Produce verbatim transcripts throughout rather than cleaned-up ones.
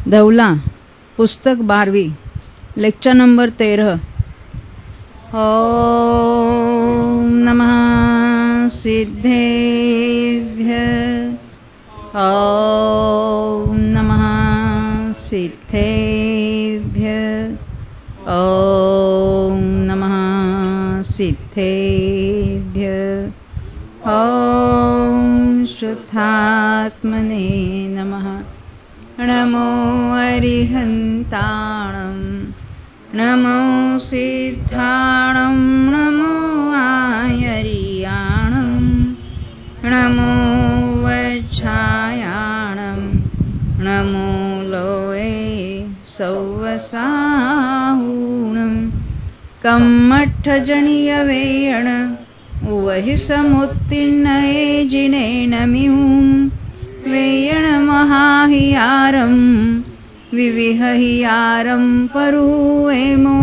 धवला, पुस्तक बारहवीं, lecture number तेरह। ओम नमः सिद्धेभ्य, ओम नमः सिद्धेभ्य, ओम नमः सिद्धेभ्य, ओम शुद्धात्मने नमः। नमो अरिहन्ताणं, नमो सिद्धाणं, नमो आयर्याणं, नमो वज्रायाणं, नमो लोये सौवसाहूणं। कम्मठजनियवेयण वहि समुत्तीर्णये जिनेन मिहुं, वेयण महाहियारं विविहहियारं परुवेमो।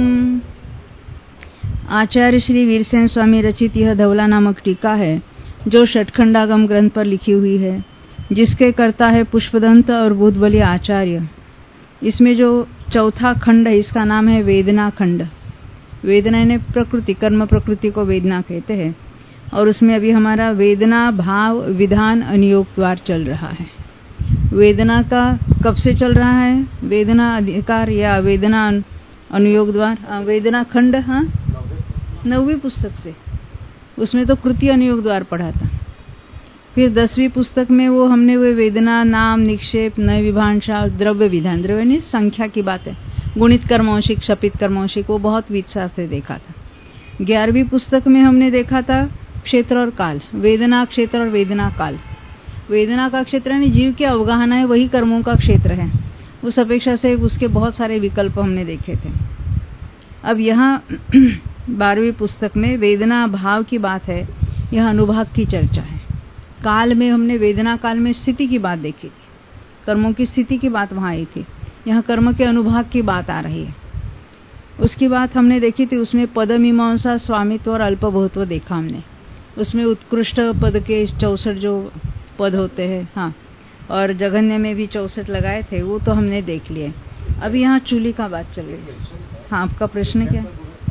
आचार्य श्री वीरसेन स्वामी रचित यह धवला नामक टीका है, जो षटखंडागम ग्रंथ पर लिखी हुई है, जिसके कर्ता है पुष्पदंत और बुधबली आचार्य। इसमें जो चौथा खंड है, इसका नाम है वेदना खंड। वेदना ने प्रकृति, कर्म प्रकृति को वेदना कहते हैं। और उसमें अभी हमारा वेदना भाव विधान अनुयोग द्वार चल रहा है। वेदना का कब से चल रहा है? वेदना अधिकार या वेदना अनुयोग द्वार, वेदना खंड, हाँ नौवीं पुस्तक से। उसमें तो कृति अनुयोग द्वार पढ़ा था। फिर दसवीं पुस्तक में वो हमने वो वेदना नाम निक्षेप नय विभाषा द्रव्य विधान, द्रव्य ने संख्या की बात है, गुणित कर्मौशिक शपित कर्मौशिक, वो बहुत विचार से देखा था। ग्यारहवीं पुस्तक में हमने देखा था क्षेत्र और काल, वेदना क्षेत्र और वेदना काल। वेदना का क्षेत्र यानी जीव की अवगाहना है, वही कर्मों का क्षेत्र है। उस अपेक्षा से उसके बहुत सारे विकल्प हमने देखे थे। अब यहाँ बारहवीं पुस्तक में वेदना भाव की बात है, यह अनुभाग की चर्चा है। काल में हमने वेदना काल में स्थिति की बात देखी थी, कर्मों की स्थिति की बात वहां आई थी। यहाँ कर्म के अनुभाग की बात आ रही है। उसकी बात हमने देखी थी, उसमें पद मीमांसा स्वामित्व और अल्पभूत्व देखा हमने। उसमें उत्कृष्ट पद के चौसठ जो पद होते हैं, हाँ, और जघन्य में भी चौसठ लगाए थे, वो तो हमने देख लिए। अभी यहाँ चूली का बात चल रही है। हाँ, आपका प्रश्न क्या?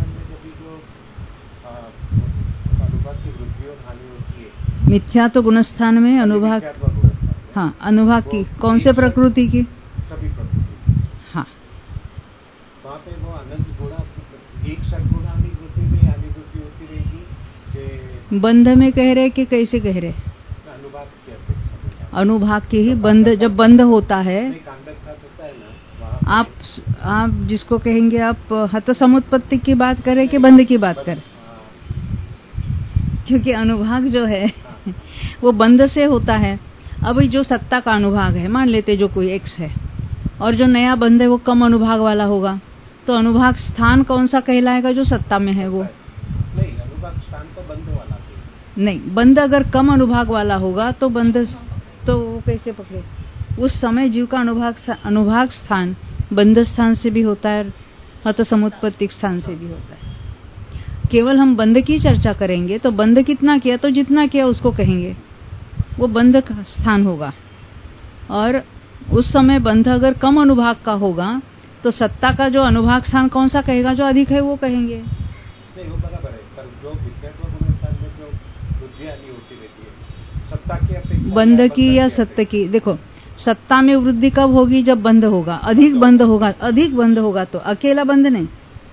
मिथ्या तो गुणस्थान में अनुभाग, हाँ अनुभाग की कौन से प्रकृति की? हाँ, वहाँ पे वो अनंत गुणा एक सद्गुणानी वृत्ति में अनिवृत्ति होती रहेगी। बंध में कह रहे कि कैसे कह रहे? अनुभाग की, अनुभाग की ही बंध, जब बंध होता है, आप आप जिसको कहेंगे आप हत समुत्पत्ति की बात करें कि बंध की बात करें? क्योंकि अनुभाग जो है वो बंध से होता है। अब जो सत्ता का अनुभाग है, मान लेते जो कोई एक्स है, और जो नया बंध है वो कम अनुभाग वाला होगा, तो अनुभाग स्थान कौन सा कहलाएगा? जो सत्ता में है वो नहीं। अनुभाग स्थान तो बंध वाला नहीं, बंध अगर कम अनुभाग वाला होगा तो बंध तो वो कैसे पकड़े? उस समय जीव का अनुभाग अनुभाग स्थान बंध स्थान से भी होता है, हत समुत्पत्तिक स्थान से भी होता है। केवल हम बंध की चर्चा करेंगे तो बंध कितना किया, तो जितना किया उसको कहेंगे, वो बंध का स्थान होगा। और उस समय बंध अगर कम अनुभाग का होगा तो सत्ता का जो अनुभाग स्थान कौन सा कहेगा? जो अधिक है वो कहेंगे। नहीं, वो बराबर है, पर जो विज्ञान में जो बुद्धियां नहीं होती रहती है, सत्ता की अपेक्षा बंध की या सत्य की। देखो, सत्ता में वृद्धि कब होगी? जब बंध होगा, अधिक बंध होगा। अधिक बंध होगा तो अकेला बंध नहीं,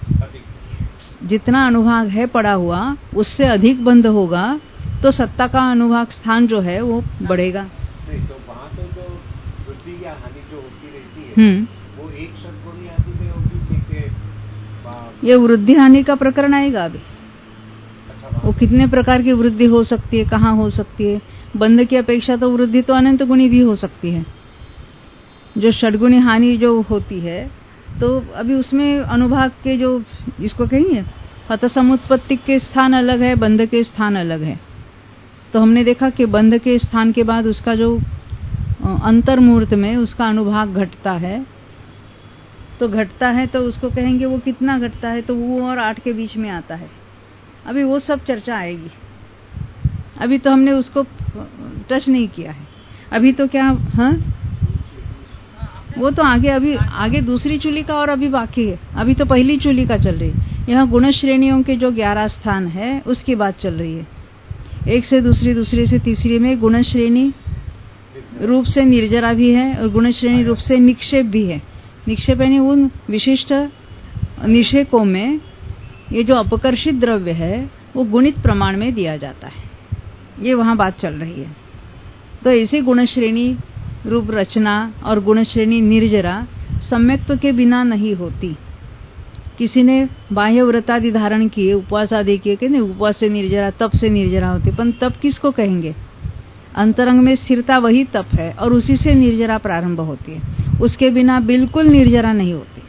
जितना अनुभाग है पड़ा हुआ उससे अधिक बंध होगा तो सत्ता का अनुभाग स्थान जो है वो बढ़ेगा। नहीं, तो वहाँ तो जो वृद्धि या हानि जो होती रहती है वो एक सद्गुणी आदि में होगी। ये वृद्धि हानि का प्रकरण आएगा अभी। अच्छा, वो कितने प्रकार की वृद्धि हो सकती है, कहाँ हो सकती है? बंध की अपेक्षा तो वृद्धि तो अनंत गुणी भी हो सकती है। जो षडगुणी हानि जो होती है, तो अभी उसमें अनुभाग के जो इसको कहेंगे हत समुत्पत्ति के स्थान अलग है, बंध के स्थान अलग है। तो हमने देखा कि बंध के स्थान के बाद उसका जो अंतर्मूर्त में उसका अनुभाग घटता है, तो घटता है तो उसको कहेंगे वो कितना घटता है, तो वो और आठ के बीच में आता है। अभी वो सब चर्चा आएगी, अभी तो हमने उसको टच नहीं किया है। अभी तो क्या, हाँ वो तो आगे अभी आगे दूसरी चूली का और अभी बाकी है, अभी तो पहली चूली का चल रही है। यहाँ गुण श्रेणियों के जो ग्यारह स्थान है उसकी बात चल रही है। एक से दूसरी, दूसरी से तीसरी में गुण श्रेणी रूप से निर्जरा भी है और गुण श्रेणी रूप से निक्षेप भी है। निक्षेप यानी उन विशिष्ट निषेकों में ये जो अपकर्षित द्रव्य है वो गुणित प्रमाण में दिया जाता है, ये वहां बात चल रही है। तो ऐसी गुण श्रेणी रूप रचना और गुण श्रेणी निर्जरा सम्यक्त्व के बिना नहीं होती। किसी ने बाह्य व्रतादि धारण किए, उपवास आदि किए कि नहीं, उपवास से निर्जरा, तप से निर्जरा होती, पर तप किसको कहेंगे? अंतरंग में स्थिरता वही तप है और उसी से निर्जरा प्रारंभ होती है, उसके बिना बिल्कुल निर्जरा नहीं होती।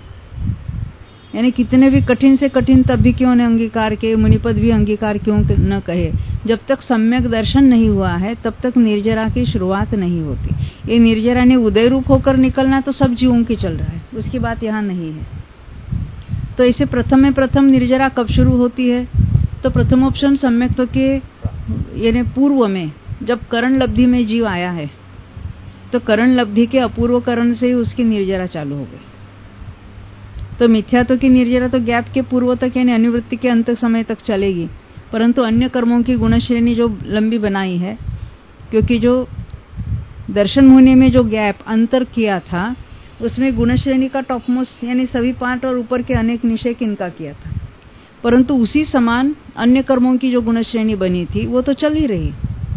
यानी कितने भी कठिन से कठिन तप भी क्यों न अंगीकार के, मुनिपद भी अंगीकार क्यों न कहे, जब तक सम्यक दर्शन नहीं हुआ है तब तक निर्जरा की शुरुआत नहीं होती। ये निर्जरा ने उदय रूप होकर निकलना तो सब जीवों की चल रहा है, उसकी बात यहाँ नहीं है। तो इसे प्रथम में प्रथम निर्जरा कब शुरू होती है? तो प्रथमोपशम सम्यक्त्व के यानी पूर्व में, जब करण लब्धि में जीव आया है तो करण लब्धि के अपूर्व करण से ही उसकी निर्जरा चालू हो गई। तो मिथ्यात्व की निर्जरा तो ज्ञात के पूर्व तक यानी अनुवृत्ति के अंत समय तक चलेगी, परंतु अन्य कर्मों की गुण श्रेणी जो लंबी बनाई है, क्योंकि जो दर्शन होने में जो गैप अंतर किया था उसमें गुण श्रेणी का टॉपमोस्ट यानी सभी पाठ और ऊपर के अनेक निषेक इनका किया था, परंतु उसी समान अन्य कर्मों की जो गुण श्रेणी बनी थी वो तो चल ही रही।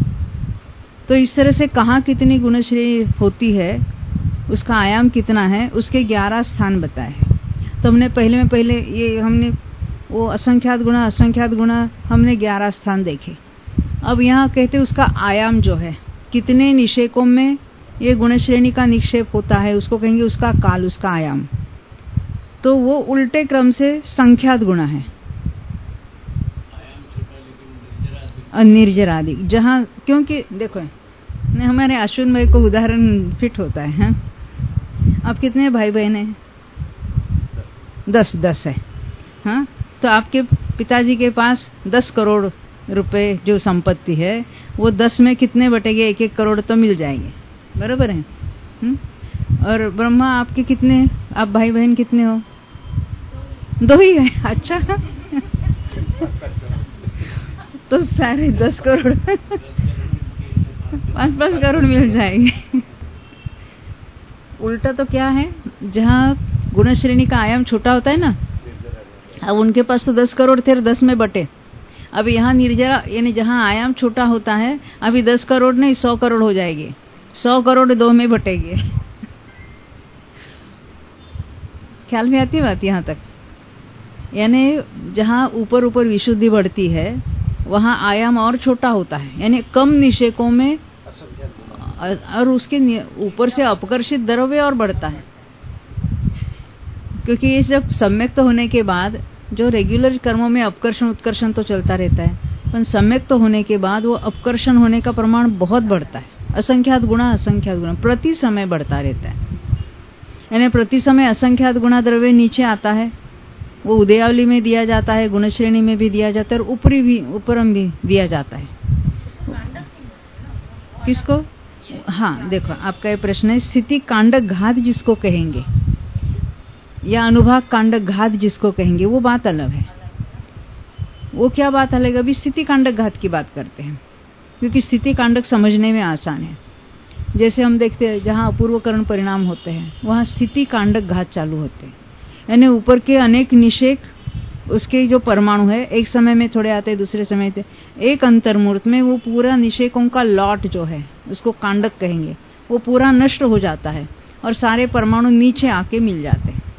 तो इस तरह से कहाँ कितनी गुण श्रेणी होती है, उसका आयाम कितना है, उसके ग्यारह स्थान बताए हैं। तो हमने पहले में पहले ये हमने वो असंख्यात गुणा असंख्यात गुणा हमने ग्यारह स्थान देखे। अब यहाँ कहते उसका आयाम जो है, कितने निषेकों में ये गुण श्रेणी का निक्षेप होता है उसको कहेंगे उसका काल, उसका आयाम। तो वो उल्टे क्रम से संख्यात गुणा है, निर्जरादि। जहाँ क्योंकि देखो नहीं, हमारे अश्विन भाई को उदाहरण फिट होता है, हाँ? आप कितने भाई बहन हैं? दस दस है, हाँ? तो आपके पिताजी के पास दस करोड़ रुपए जो संपत्ति है वो दस में कितने बटेंगे? एक एक करोड़ तो मिल जाएंगे, बराबर है? हुँ? और ब्रह्मा आपके कितने, आप भाई बहन कितने हो? दो ही है, अच्छा। तो सारे दस करोड़ पांच पांच करोड़ मिल जाएंगे। उल्टा तो क्या है, जहाँ गुण श्रेणी का आयाम छोटा होता है ना, अब उनके पास तो दस करोड़ थे, दस में बटे। अब यहाँ निर्जरा यानी जहाँ आयाम छोटा होता है, अभी दस करोड़ नहीं सौ करोड़ हो जाएगी, सौ करोड़ दो में बटेगी। ख्याल में आती है बात यहाँ तक? यानी जहाँ ऊपर ऊपर विशुद्धि बढ़ती है वहाँ आयाम और छोटा होता है, यानी कम निषेकों में, और उसके ऊपर से अपकर्षित द्रव्य और बढ़ता है। क्योंकि ये जब सम्यक्त होने के बाद जो रेगुलर कर्मों में अपकर्षण उत्कर्षण तो चलता रहता है, पर सम्यक्त होने के बाद वो अपकर्षण होने का प्रमाण बहुत बढ़ता है। असंख्यात गुणा असंख्यात गुणा प्रति समय बढ़ता रहता है, यानी प्रति समय असंख्यात गुणा द्रव्य नीचे आता है, वो उदयावली में दिया जाता है, गुण श्रेणी में भी दिया जाता है और ऊपरी भी ऊपरम भी दिया जाता है। किसको? हाँ देखो, आपका ये प्रश्न है, स्थिति कांडक घात जिसको कहेंगे या अनुभाग कांडक घात जिसको कहेंगे वो बात अलग है। वो क्या बात अलग? अभी स्थिति कांडक घात की बात करते हैं, क्योंकि स्थिति कांडक समझने में आसान है। जैसे हम देखते हैं जहाँ अपूर्वकरण परिणाम होते हैं वहाँ स्थिति कांडक घात चालू होते हैं, यानी ऊपर के अनेक निषेक उसके जो परमाणु है एक समय में थोड़े आते हैं, दूसरे समय थे, एक अंतर्मूर्त में वो पूरा निषेकों का लॉट जो है उसको कांडक कहेंगे, वो पूरा नष्ट हो जाता है और सारे परमाणु नीचे आके मिल जाते हैं,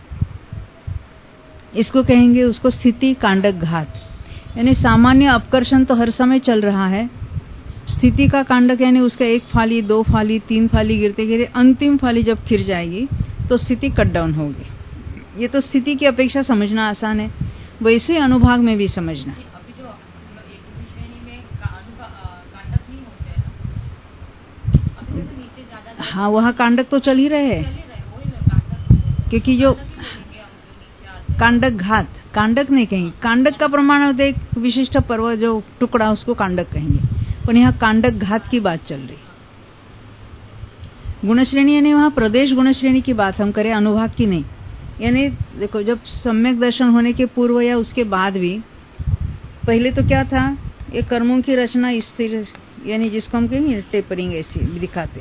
इसको कहेंगे उसको स्थिति कांडक घात। यानी सामान्य अपकर्षण तो हर समय चल रहा है, स्थिति का कांडक यानी उसका एक फाली, दो फाली, तीन फाली गिरते गिरते अंतिम फाली जब खिर जाएगी तो स्थिति कट डाउन होगी। ये तो स्थिति की अपेक्षा समझना आसान है, वैसे अनुभाग में भी समझना। अभी जो एक श्रेणी में कांडक नहीं होते हैं ना, अभी तो नीचे ज्यादा, हाँ वहाँ कांडक तो चल ही रहे हैं, क्योंकि जो कांडक घात, कांडक नहीं कहेंगे, कांडक का प्रमाण होता है एक विशिष्ट पर्व जो टुकड़ा उसको कांडक कहेंगे, पर यहाँ कांडक घात की बात चल रही। गुण श्रेणी यानी वहाँ प्रदेश गुण श्रेणी की बात हम करें, अनुभाग की नहीं। यानी देखो, जब सम्यक दर्शन होने के पूर्व या उसके बाद भी पहले तो क्या था, ये कर्मों की रचना स्थिर, यानी जिसको हम कहेंगे टेपरिंग, ऐसी दिखाते।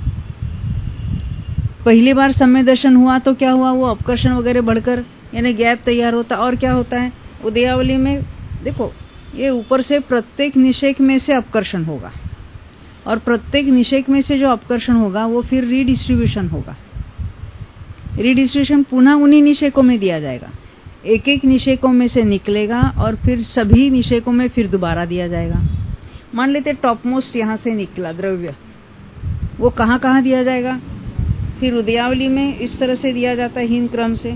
पहली बार सम्यक दर्शन हुआ तो क्या हुआ, वो अपकर्षण वगैरह बढ़कर यानी गैप तैयार होता। और क्या होता है उदयावली में, देखो ये ऊपर से प्रत्येक निषेक में से अपकर्षण होगा, और प्रत्येक निषेक में से जो अपकर्षण होगा वो फिर रीडिस्ट्रीब्यूशन होगा। रीडिस्ट्रीब्यूशन पुनः उन्हीं निषेकों में दिया जाएगा, एक एक निषेकों में से निकलेगा और फिर सभी निषेकों में फिर दोबारा दिया जाएगा। मान लेते टॉप मोस्ट यहां से निकला द्रव्य, वो कहां कहां दिया जाएगा, फिर उदयावली में इस तरह से दिया जाता है हीन क्रम से।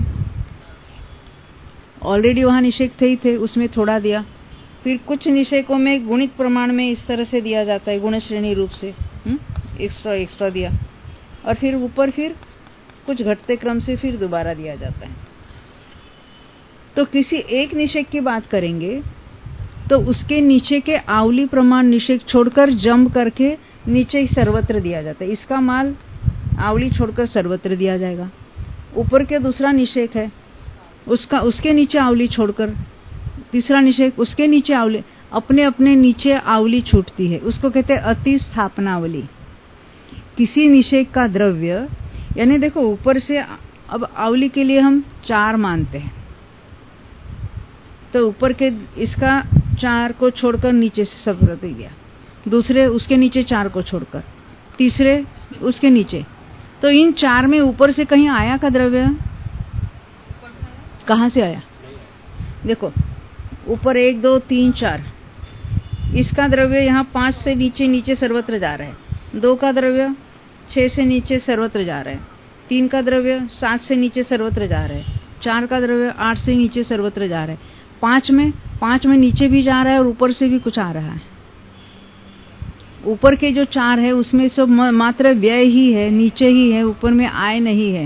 ऑलरेडी वहां निषेक थे ही थे, उसमें थोड़ा दिया, फिर कुछ निषेकों में गुणित प्रमाण में इस तरह से दिया जाता है गुण श्रेणी रूप से, एक्स्ट्रा एक्स्ट्रा दिया, और फिर ऊपर फिर कुछ घटते क्रम से फिर दोबारा दिया जाता है। तो किसी एक निषेक की बात करेंगे तो उसके नीचे के आवली प्रमाण निषेक छोड़कर जंप करके नीचे ही सर्वत्र दिया जाता है। इसका माल आवली छोड़कर सर्वत्र दिया जाएगा। ऊपर के दूसरा निषेक है, उसका उसके नीचे आवली छोड़कर तीसरा निषेक, उसके नीचे आवली, अपने अपने नीचे आवली छूटती है, उसको कहते हैं अति स्थापनावली। किसी निषेक का द्रव्य, यानी देखो ऊपर से, अब आवली के लिए हम चार मानते हैं, तो ऊपर के इसका चार को छोड़कर नीचे से सब रख गया, दूसरे उसके नीचे चार को छोड़कर, तीसरे उसके नीचे, तो इन चार में ऊपर से कहीं आया का द्रव्य, कहां से आया, देखो ऊपर एक दो तीन चार, इसका द्रव्य यहाँ पांच से नीचे नीचे सर्वत्र जा रहा है, दो का द्रव्य छह से नीचे सर्वत्र जा रहा है, तीन का द्रव्य सात से नीचे सर्वत्र जा रहा है, चार का द्रव्य आठ से नीचे सर्वत्र जा रहा है, पांच में पांच में नीचे भी जा रहा है और ऊपर से भी कुछ आ रहा है। ऊपर के जो चार है उसमें सब मात्र व्यय ही है, नीचे ही है, ऊपर में आय नहीं है,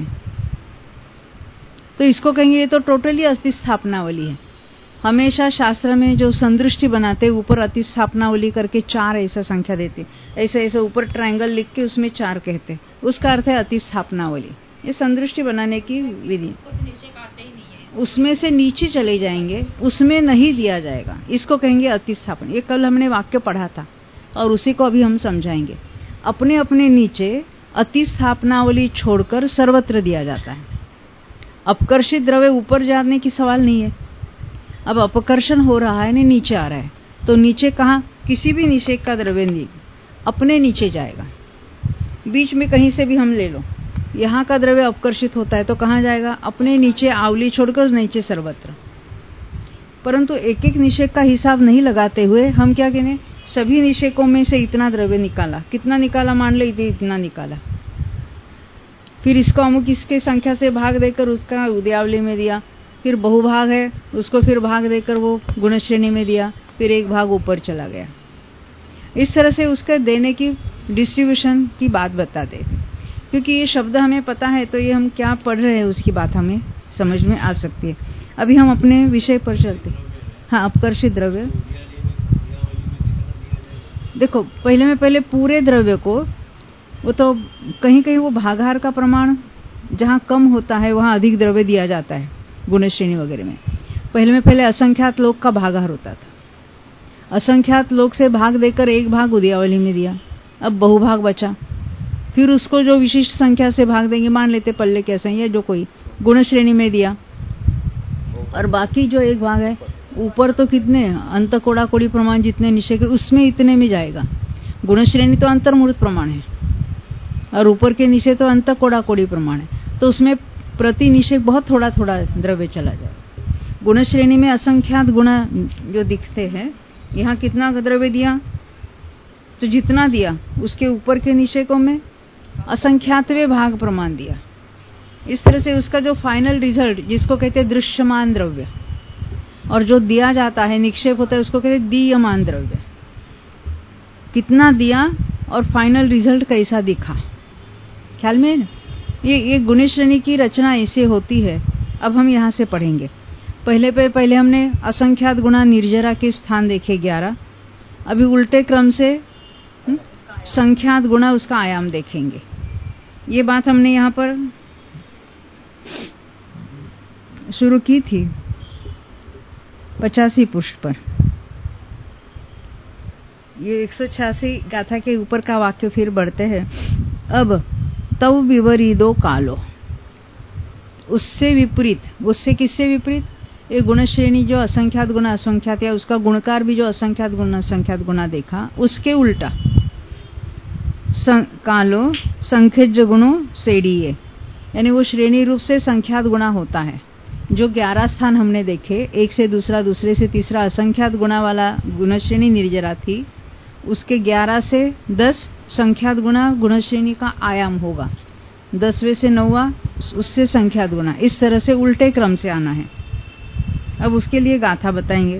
तो इसको कहेंगे ये तो टोटली अतिस्थापनावली है। हमेशा शास्त्र में जो संदृष्टि बनाते ऊपर अतिस्थापनावली करके चार ऐसा संख्या देते, ऐसे ऐसे ऊपर ट्रायंगल लिख के उसमें चार कहते, उसका अर्थ है अतिस्थापनावली। ये संदृष्टि बनाने की विधि। उसमें से नीचे चले जाएंगे, उसमें नहीं दिया जाएगा, इसको कहेंगे अतिस्थापन। ये कल हमने वाक्य पढ़ा था और उसी को अभी हम समझाएंगे। अपने अपने नीचे अतिस्थापनावली छोड़कर सर्वत्र दिया जाता है। अपकर्षित द्रव्य ऊपर जाने की सवाल नहीं है। अब अपकर्षण हो रहा है, नहीं नीचे आ रहा है, तो नीचे कहाँ, किसी भी निषेक का द्रव्य नहीं अपने नीचे जाएगा। बीच में कहीं से भी हम ले लो, यहाँ का द्रव्य अपकर्षित होता है तो कहाँ जाएगा, अपने नीचे आवली छोड़कर नीचे सर्वत्र। परंतु एक एक निषेक का हिसाब नहीं लगाते हुए हम क्या कहने, सभी निषेकों में से इतना द्रव्य निकाला, कितना निकाला, मान ले इतना निकाला, फिर इसको अमुक इसके संख्या से भाग देकर उसका उदयावली में दिया, फिर बहुभाग है उसको फिर भाग देकर वो गुण श्रेणी में दिया, फिर एक भाग ऊपर चला गया। इस तरह से उसके देने की डिस्ट्रीब्यूशन की बात बताते, क्योंकि ये शब्द हमें पता है तो ये हम क्या पढ़ रहे हैं उसकी बात हमें समझ में आ सकती है। अभी हम अपने विषय पर चलते। हाँ, अपकर्षित द्रव्य, देखो पहले में पहले पूरे द्रव्य को, वो तो कहीं कहीं वो भागाहार का प्रमाण जहाँ कम होता है वहाँ अधिक द्रव्य दिया जाता है गुण श्रेणी वगैरह में। पहले में पहले असंख्यात लोक का भागाहार होता था, असंख्यात लोक से भाग देकर एक भाग उदयावली में दिया, अब बहुभाग बचा, फिर उसको जो विशिष्ट संख्या से भाग देंगे, मान लेते पल्ले के असंख्या जो कोई गुण श्रेणी में दिया, और बाकी जो एक भाग है ऊपर तो कितने अंत कोड़ा कोड़ी प्रमाण जितने निषेक उसमें इतने में जाएगा। गुण श्रेणी तो अंतर्मूर्त प्रमाण है और ऊपर के नीचे तो अंत कोड़ा कोड़ी प्रमाण है, तो उसमें प्रति निषेक बहुत थोड़ा थोड़ा द्रव्य चला जाए। गुण श्रेणी में असंख्यात गुण जो दिखते हैं, यहाँ कितना द्रव्य दिया, तो जितना दिया उसके ऊपर के निषेकों में असंख्यातवे भाग प्रमाण दिया। इस तरह से उसका जो फाइनल रिजल्ट जिसको कहते हैं दृश्यमान द्रव्य, और जो दिया जाता है निक्षेप होता है उसको कहते हैं दीयमान द्रव्य। कितना दिया और फाइनल रिजल्ट कैसा दिखा, ख्याल में है? ये ये गुण श्रेणी की रचना ऐसे होती है। अब हम यहाँ से पढ़ेंगे। पहले पे पहले हमने असंख्यात गुणा निर्जरा के स्थान देखे ग्यारह, अभी उल्टे क्रम से हुँ? संख्यात गुणा उसका आयाम देखेंगे। ये बात हमने यहाँ पर शुरू की थी पचासी पृष्ठ पर। ये एक सौ छियासी गाथा के ऊपर का वाक्य फिर बढ़ते हैं। अब तव विवरीदो कालो, उससे विपरीत, उससे किससे विपरीत? ये गुण श्रेणी जो असंख्यात गुना असंख्यात या उसका गुणकार भी जो असंख्यात गुना असंख्यात गुना देखा, उसके उल्टा सं, कालो संख्यज गुणों सेड़िए, यानी वो श्रेणी रूप से संख्यात गुना होता है। जो ग्यारह स्थान हमने देखे, एक से दूसरा, दूसरे से तीसरा असंख्यात गुना वाला गुण श्रेणी निर्जरा थी, उसके ग्यारह से दस संख्यात गुना गुण श्रेणी का आयाम होगा, दसवें से नौवा उससे संख्यात गुना, इस तरह से उल्टे क्रम से आना है। अब उसके लिए गाथा बताएंगे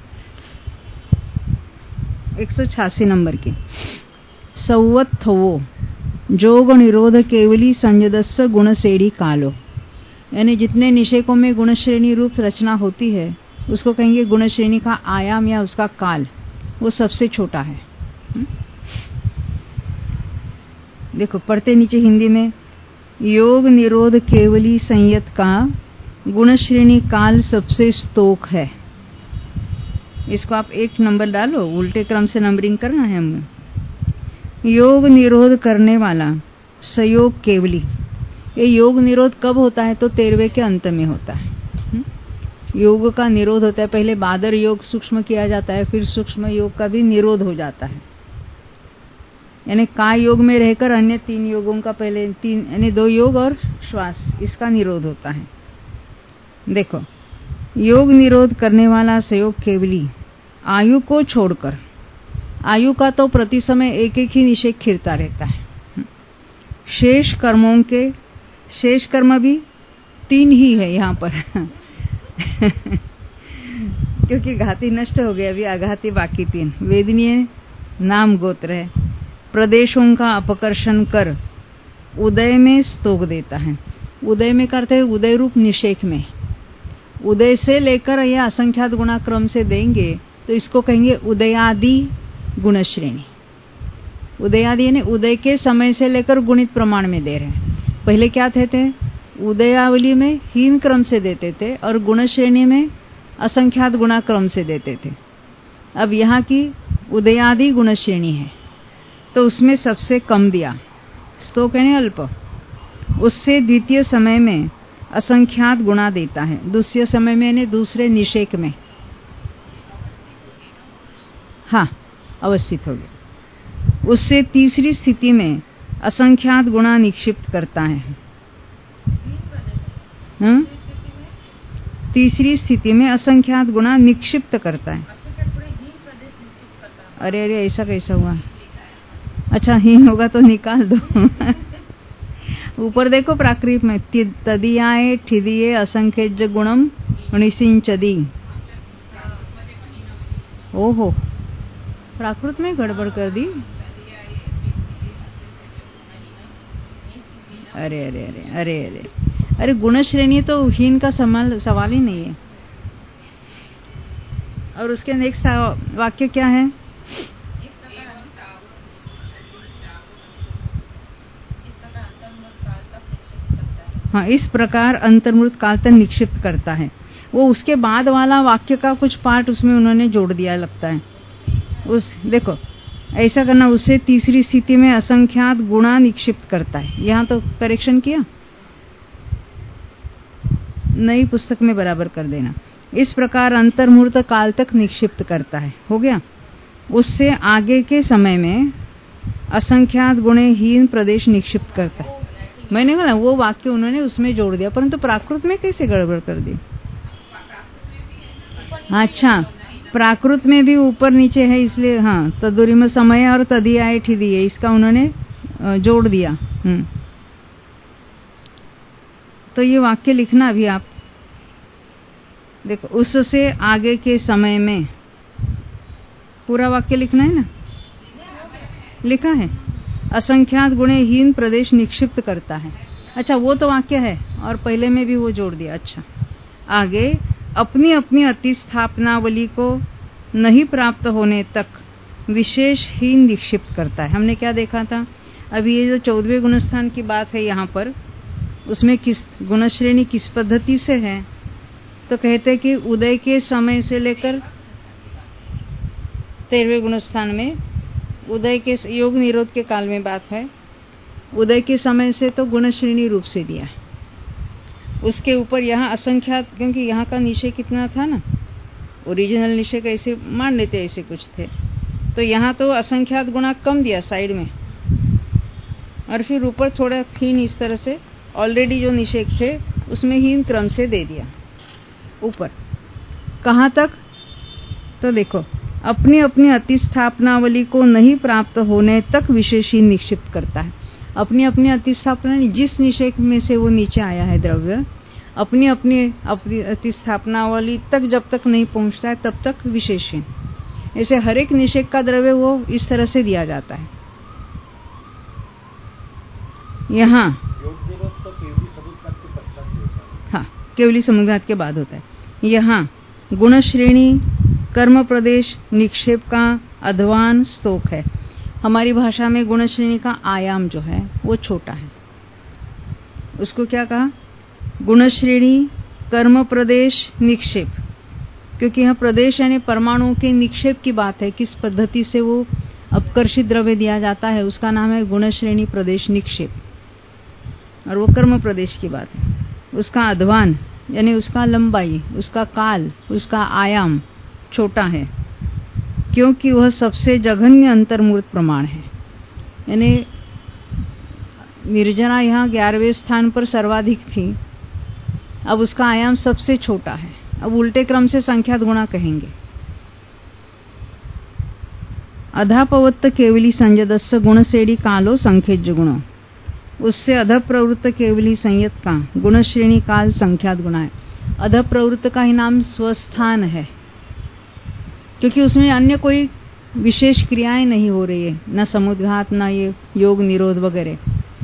एक सौ छियासी नंबर की। सौवत्थवो जोग निरोध केवली संजदस्य गुण श्रेणी कालो, यानी जितने निषेकों में गुण श्रेणी रूप रचना होती है उसको कहेंगे गुण श्रेणी का आयाम या उसका काल, वो सबसे छोटा है। हुँ? देखो पढ़ते नीचे हिंदी में, योग निरोध केवली संयत का गुण श्रेणी काल सबसे स्तोक है। इसको आप एक नंबर डालो, उल्टे क्रम से नंबरिंग करना है हमें। योग निरोध करने वाला सयोग केवली, ये योग निरोध कब होता है? तो तेरहवें के अंत में होता है। योग का निरोध होता है, पहले बादर योग सूक्ष्म किया जाता है, फिर सूक्ष्म योग का भी निरोध हो जाता है। यानी काय योग में रहकर अन्य तीन योगों का पहले तीन यानी दो योग और श्वास, इसका निरोध होता है। देखो, योग निरोध करने वाला सयोग केवली आयु को छोड़कर, आयु का तो प्रति समय एक एक ही निषेक खिरता रहता है। शेष कर्मों के, शेष कर्म भी तीन ही है यहाँ पर क्योंकि घाती नष्ट हो गया, अभी आघाती बाकी तीन। वेदनीय नाम गोत्र है, प्रदेशों का अपकर्षण कर उदय में स्तोक देता है। उदय में करते हैं उदय रूप निषेक में, उदय से लेकर यह असंख्यात गुणा क्रम से देंगे तो इसको कहेंगे उदयादि गुण श्रेणी। उदयादि यानी उदय के समय से लेकर गुणित प्रमाण में दे रहे हैं। पहले क्या थे, थे उदयावली में हीन क्रम से देते थे और गुण श्रेणी में असंख्यात गुणा क्रम से देते थे। अब यहाँ की उदयादि गुण श्रेणी है तो उसमें सबसे कम दिया, स्तोक यानी अल्प, उससे द्वितीय समय में असंख्यात गुणा देता है, दूसरे समय में यानी दूसरे निषेक में। हाँ, अवस्थित हो गया। उससे तीसरी स्थिति में असंख्यात गुणा निक्षिप्त करता है। हुँ? तीसरी स्थिति में असंख्यात गुणा निक्षिप्त करता है। अरे अरे ऐसा कैसा हुआ? अच्छा, हीन होगा तो निकाल दो ऊपर देखो प्राकृत में, तदियाए ठिदिये असंख्यज गुणम निसिंचदी। ओहो, प्राकृत में गड़बड़ कर दी। अरे अरे अरे अरे अरे अरे गुण श्रेणी तो हीन का सवाल सवाल ही नहीं है। और उसके नेक्स्ट वाक्य क्या है? हाँ, इस प्रकार अंतर्मूर्त काल तक निक्षिप्त करता है। वो उसके बाद वाला वाक्य का कुछ पार्ट उसमें उन्होंने जोड़ दिया लगता है। उस देखो ऐसा करना, उससे तीसरी स्थिति में असंख्यात गुणा निक्षिप्त करता है। यहाँ तो करेक्शन किया, नई पुस्तक में बराबर कर देना। इस प्रकार अंतर्मूर्त काल तक निक्षिप्त करता है, हो गया। उससे आगे के समय में असंख्यात गुणे हीन प्रदेश निक्षिप्त करता है। मैंने कहा वो वाक्य उन्होंने उसमें जोड़ दिया, परंतु प्राकृत में कैसे गड़बड़ कर दी? अच्छा, प्राकृत में भी ऊपर नीचे है, इसलिए हाँ, तदुरिम समय और तदियाए ठिदिये इसका उन्होंने जोड़ दिया। हम्म तो ये वाक्य लिखना अभी आप देखो, उससे आगे के समय में पूरा वाक्य लिखना है ना, लिखा है। असंख्यात गुणे हीन प्रदेश निक्षिप्त करता है। अच्छा, वो तो वाक्य है और पहले में भी वो जोड़ दिया। अच्छा, आगे अपनी अपनी अतिस्थापनावली को नहीं प्राप्त होने तक विशेष हीन निक्षिप्त करता है। हमने क्या देखा था? अभी ये जो चौदहवें गुणस्थान की बात है यहाँ पर, उसमें किस गुण श्रेणी किस पद्धति से है, तो कहते हैं कि उदय के समय से लेकर तेरहवें गुणस्थान में उदय के योग निरोध के काल में बात है। उदय के समय से तो गुण श्रेणी रूप से दिया है, उसके ऊपर यहाँ असंख्यात, क्योंकि यहाँ का निश्चय कितना था ना, ओरिजिनल निश्चय कैसे मान लेते ऐसे कुछ थे, तो यहाँ तो असंख्यात गुणा कम दिया साइड में, और फिर ऊपर थोड़ा हीन इस तरह से ऑलरेडी जो निषेक थे उसमें हीन क्रम से दे दिया ऊपर। कहाँ तक, तो देखो अपनी अपनी अतिस्थापनावली को नहीं प्राप्त होने तक विशेषी निक्षिप्त करता है। अपनी अपनी अतिस्थापना, जिस निषेक में से वो नीचे आया है द्रव्य, अपनी अपनी अतिस्थापनावली तक जब तक नहीं पहुंचता है तब तक विशेषण। ऐसे हर एक निषेक का द्रव्य वो इस तरह से दिया जाता है। यहाँ हाँ केवली समुद्घात के बाद होता है। यहाँ गुण श्रेणी कर्म प्रदेश निक्षेप का अध्वान स्तोक है। हमारी भाषा में गुण श्रेणी का आयाम जो है वो छोटा है, उसको क्या कहा, गुण श्रेणी कर्म प्रदेश निक्षेप, क्योंकि यहाँ प्रदेश यानी परमाणुओं के निक्षेप की बात है, किस पद्धति से वो अपकर्षित द्रव्य दिया जाता है, उसका नाम है गुण श्रेणी प्रदेश निक्षेप, और वो कर्म प्रदेश की बात है। उसका अध्वान यानी उसका लंबाई, उसका काल, उसका आयाम छोटा है, क्योंकि वह सबसे जघन्य अंतर्मूर्त प्रमाण है। यानी निर्जना यहाँ ग्यारहवें स्थान पर सर्वाधिक थी, अब उसका आयाम सबसे छोटा है। अब उल्टे क्रम से संख्यात गुणा कहेंगे। अधापवत्त केवली संयदस्य गुणश्रेणी कालो संख्यज गुणो, उससे अध प्रवृत्त केवली संयत का गुण श्रेणी काल संख्यात गुणा है। अध प्रवृत्त का ही नाम स्वस्थान है, क्योंकि उसमें अन्य कोई विशेष क्रियाएं नहीं हो रही है, न समुद्घात न ये योग निरोध वगैरह।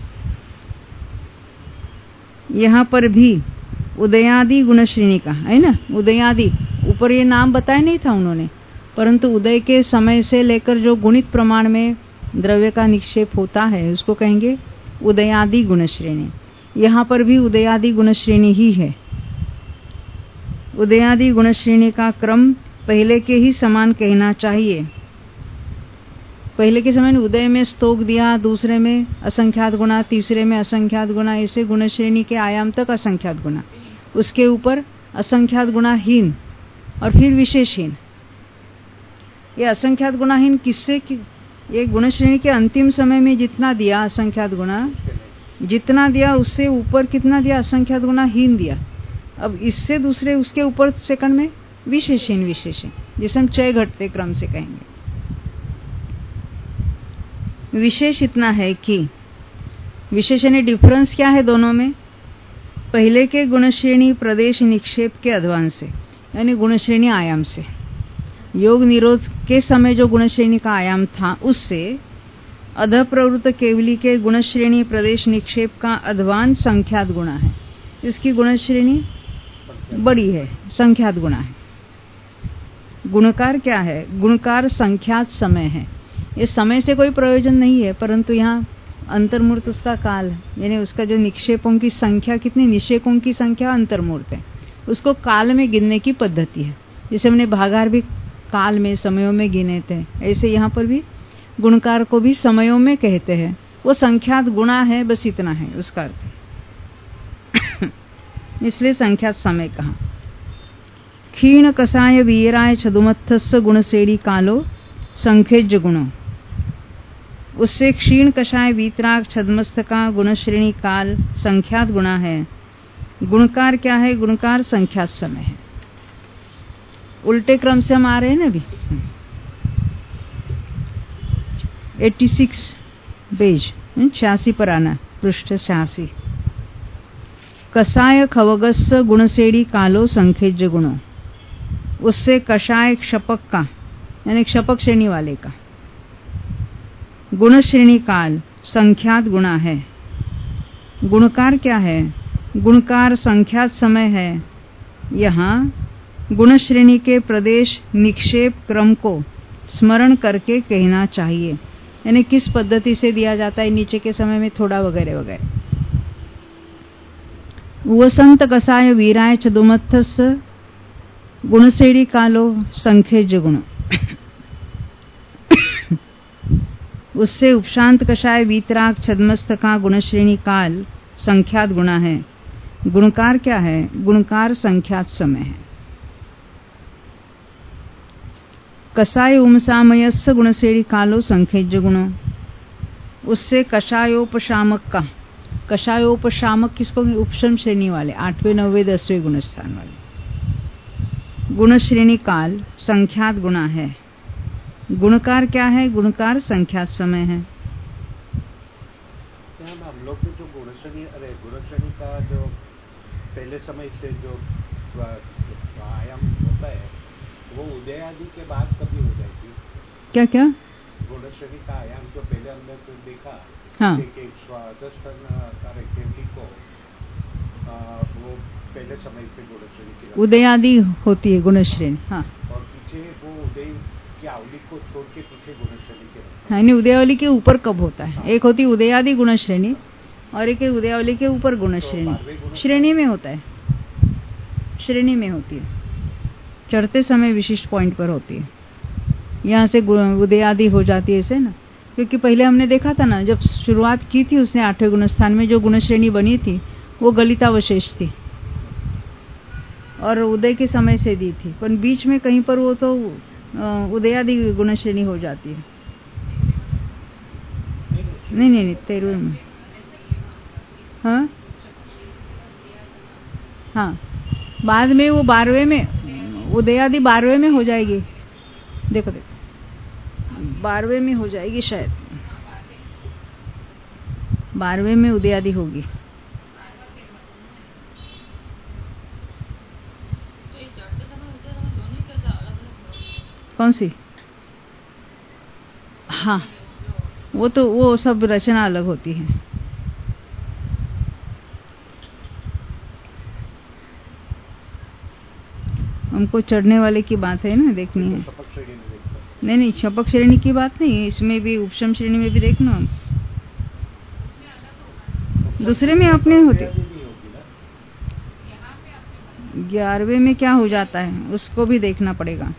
यहाँ पर भी उदयादि गुण श्रेणी का है ना, उदयादि ऊपर ये नाम बताया नहीं था उन्होंने, परंतु उदय के समय से लेकर जो गुणित प्रमाण में द्रव्य का निक्षेप होता है उसको कहेंगे उदयादि गुण श्रेणी। यहाँ पर भी उदयादि गुण श्रेणी ही है। उदयादि गुण श्रेणी का क्रम पहले के ही समान कहना चाहिए। पहले के समय उदय में स्तोक दिया, दूसरे में असंख्यात गुणा, तीसरे में असंख्यात गुणा, ऐसे गुण श्रेणी के आयाम तक असंख्यात गुणा, उसके ऊपर असंख्यात गुणाहीन और फिर विशेषहीन। ये असंख्यात गुणाहीन किससे कि ये गुण श्रेणी के अंतिम समय में जितना दिया असंख्यात गुणा, जितना दिया उससे ऊपर कितना दिया असंख्यात गुणाहीन दिया। अब इससे दूसरे उसके ऊपर सेकंड में विशेषण विशेषण, जिसे हम चय घटते क्रम से कहेंगे। विशेष इतना है कि विशेषण डिफरेंस क्या है दोनों में, पहले के गुण श्रेणी प्रदेश निक्षेप के अध्वान से यानी गुण श्रेणी आयाम से, योग निरोध के समय जो गुण श्रेणी का आयाम था उससे अध प्रवृत्त केवली के गुण श्रेणी प्रदेश निक्षेप का अध्वान संख्यात गुणा है। इसकी गुण श्रेणी बड़ी है, संख्यात गुणा है। गुणकार क्या है, गुणकार संख्यात समय है। ये समय से कोई प्रयोजन नहीं है, परंतु यहाँ अंतर्मूर्त उसका काल यानी उसका जो निक्षेपों की संख्या, कितनी निषेकों की संख्या अंतर्मूर्त है, उसको काल में गिनने की पद्धति है। जैसे हमने भागार भी काल में समयों में गिने थे, ऐसे यहाँ पर भी गुणकार को भी समयों में कहते हैं। वो संख्यात गुणा है, बस इतना है उसका अर्थ इसलिए संख्यात समय कहा। क्षीण कषाय वीराय छदुमत्थस्य गुणश्रेणी कालो संखेज गुणो, उससे क्षीण कषाय वीतराग छदमस्थ का गुणश्रेणी काल संख्यात गुणा है। गुणकार क्या है, गुणकार संख्यात समय है। उल्टे क्रम से हम आ रहे हैं ना अभी। छियासी पेज छियासी पर आना, पृष्ठ छियासी। कषाय खवगस्य गुणश्रेणी कालो संखेज गुणो, उससे कषाय क्षपक का यानी क्षपक श्रेणी वाले का गुण श्रेणी काल संख्यात गुणा है। गुणकार क्या है, गुणकार संख्यात समय है। यहाँ गुण श्रेणी के प्रदेश निक्षेप क्रम को स्मरण करके कहना चाहिए, यानी किस पद्धति से दिया जाता है नीचे के समय में थोड़ा वगैरह वगैरह। वसंत कसाय वीराय च दुमत्थस गुणश्रेणी कालो संख्यज गुण। उससे उपशांत कषाय वीतराग छद्मस्थ का गुणश्रेणी काल संख्यात गुणा है। गुणकार क्या है? गुणकार संख्यात समय है। कषाय उमसामयस्य गुणश्रेणी कालो संख्यज गुण। उससे कषायोपशामक का, कषायोपशामक किसको? उपशम श्रेणी वाले, आठवें नौवें दसवें गुणस्थान वाले। गुणश्रेणी काल संख्यात गुणा है। गुणकार क्या है? गुणकार संख्यात समय है। हम लोग के जो गुणश्रेणी, अरे गुणश्रेणी का जो पहले समय से जो आयाम होता है वो उदय आदि के बाद कभी हो जाएगी? क्या क्या? गुणश्रेणी का आयाम जो पहले हमने तो देखा, हाँ, एक एक को आ, वो पहले समय से गुणश्रेणी की उदय आदि होती है गुणश्रेणी। हाँ, और पीछे वो उदय की आवली को छोड़ के पीछे गुणश्रेणी के, हाँ, नहीं उदयावली के ऊपर कब होता है? हाँ। एक होती उदयादि गुणश्रेणी और एक उदयावली के ऊपर गुणश्रेणी। तो श्रेणी में होता है, श्रेणी में होती है, चढ़ते समय विशिष्ट पॉइंट पर होती है। यहाँ से उदयादि हो जाती है ऐसे ना, क्योंकि पहले हमने देखा था ना, जब शुरुआत की थी उसने आठवें गुणस्थान में जो गुणश्रेणी बनी थी वो गलितावशेष थी और उदय के समय से दी थी, पर बीच में कहीं पर वो तो उदयादि गुणश्रेणी हो जाती है। नहीं नहीं नहीं तेरहवें में। हाँ हाँ, बाद में वो बारहवें में, उदयादि बारहवें में हो जाएगी। देखो देखो बारहवें में हो जाएगी शायद, बारहवें में उदयादि होगी। कौन सी? हाँ, वो तो वो सब रचना अलग होती है। हमको चढ़ने वाले की बात है ना, देखनी है। नहीं नहीं, छपक श्रेणी की बात नहीं, इसमें भी उपशम श्रेणी में भी देखना हम। दूसरे में अपने होते, ग्यारहवें में क्या हो जाता है उसको भी देखना पड़ेगा।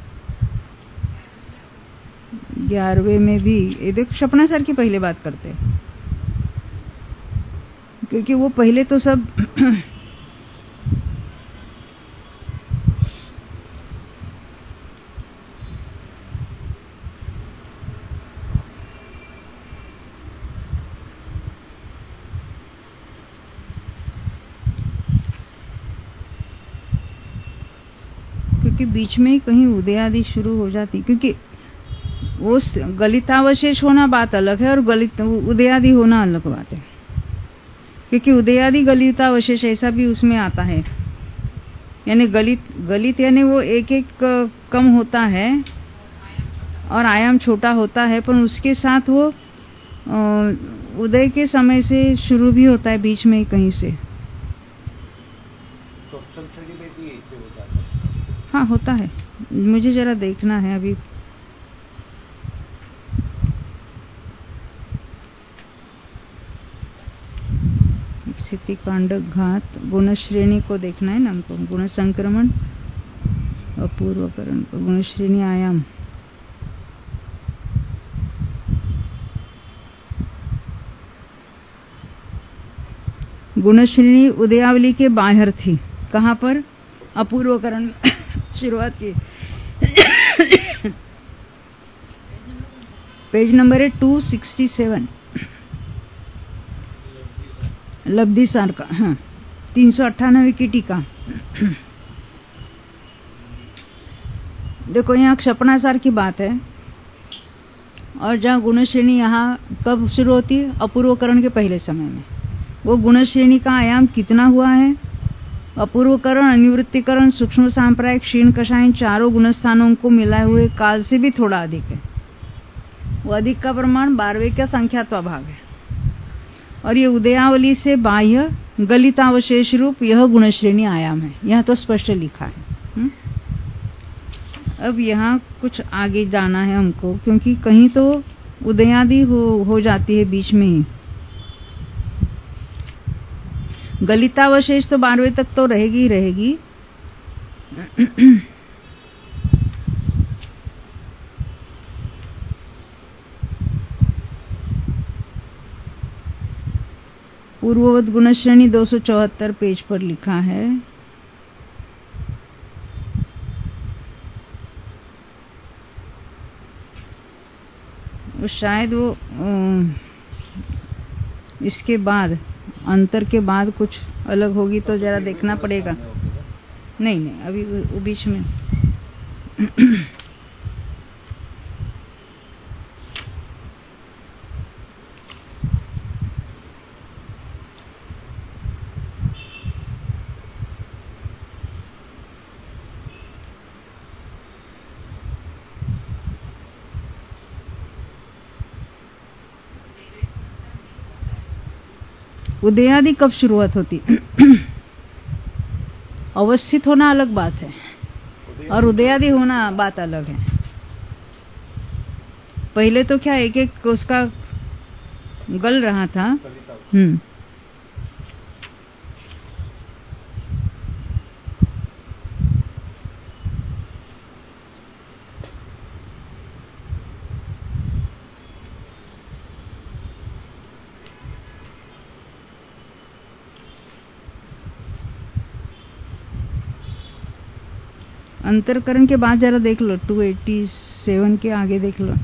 ग्यारहवें में भी ये देख, सपना सर की पहले बात करते हैं, क्योंकि वो पहले तो सब क्योंकि बीच में कहीं उदयादि शुरू हो जाती, क्योंकि वो गलितावशेष होना बात अलग है और गलित उदयादि होना अलग बात है। क्योंकि उदयादि गलितावशेष ऐसा भी उसमें आता है, यानी गलित गलित यानी वो एक एक कम होता है और आयाम छोटा होता है, पर उसके साथ वो उदय के समय से शुरू भी होता है बीच में कहीं से। हाँ होता है, मुझे जरा देखना है अभी। स्थिति कांड घात गुणश्रेणी को देखना है ना हमको, गुण संक्रमण अपूर्वकरण को, गुणश्रेणी आयाम। गुणश्रेणी उदयावली के बाहर थी, कहाँ पर? अपूर्वकरण शुरुआत की। पेज नंबर है टू सिक्सटी सेवन, लब्धि सार का। हाँ, तीन सौ अट्ठानवे की टीका। देखो यहाँ क्षपणासार की बात है, और जहाँ गुणश्रेणी यहाँ कब शुरू होती है? अपूर्वकरण के पहले समय में। वो गुणश्रेणी का आयाम कितना हुआ है? अपूर्वकरण, अनिवृत्तिकरण, सूक्ष्म सांप्रायिक, क्षीण कषायन चारों गुणस्थानों को मिलाए हुए काल से भी थोड़ा अधिक है। वो अधिक का प्रमाण बारहवें का संख्यात्वा भाग है, और ये उदयावली से बाह्य गलितावशेष रूप यह गुणश्रेणी आयाम है। यह तो स्पष्ट लिखा है। हुँ? अब यहाँ कुछ आगे जाना है हमको, क्योंकि कहीं तो उदयादि हो हो जाती है बीच में ही। गलितावशेष तो बारहवें तक तो रहेगी ही रहेगी। पूर्ववत गुणश्रेणी दो सौ चौहत्तर पेज पर लिखा है। शायद वो इसके बाद अंतर के बाद कुछ अलग होगी तो जरा देखना पड़ेगा। नहीं नहीं अभी वो बीच में उदयादि कब शुरुआत होती? अवस्थित होना अलग बात है और उदयादि होना बात अलग है। पहले तो क्या एक एक उसका गल रहा था। हम्म अंतरकरण के बाद जरा देख लो दो सौ सत्तासी के आगे देख लो।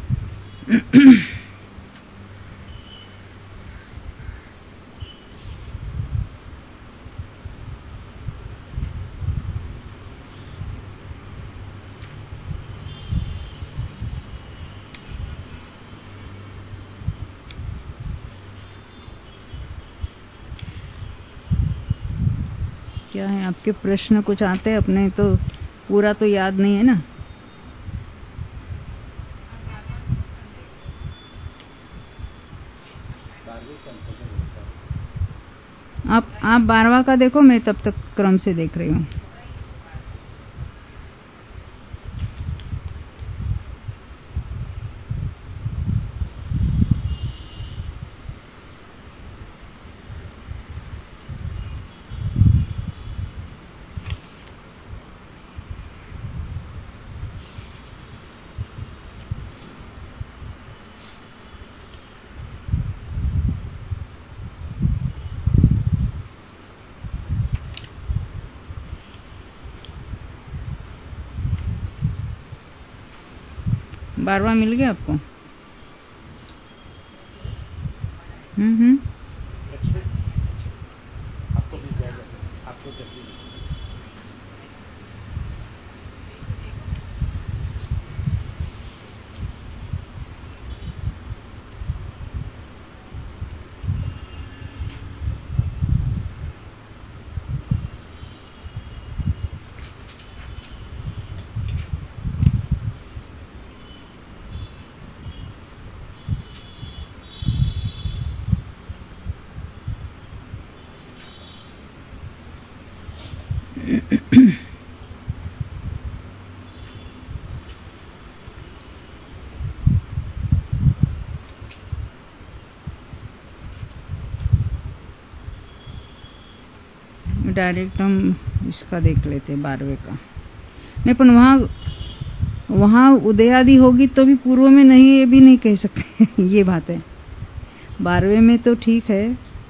क्या है आपके प्रश्न? कुछ आते हैं अपने तो पूरा तो याद नहीं है ना। आप आप बारहवां का देखो, मैं तब तक क्रम से देख रही हूँ। बारहवां मिल गया आपको? हम्म हम्म आपको मिल जाएगा, आपको जल्दी डायरेक्ट हम इसका देख लेते बारहवें का। नहीं पर वहाँ वहाँ उदयादि होगी तो भी पूर्व में नहीं, ये भी नहीं कह सकते। ये बात है। बारहवें में तो ठीक है।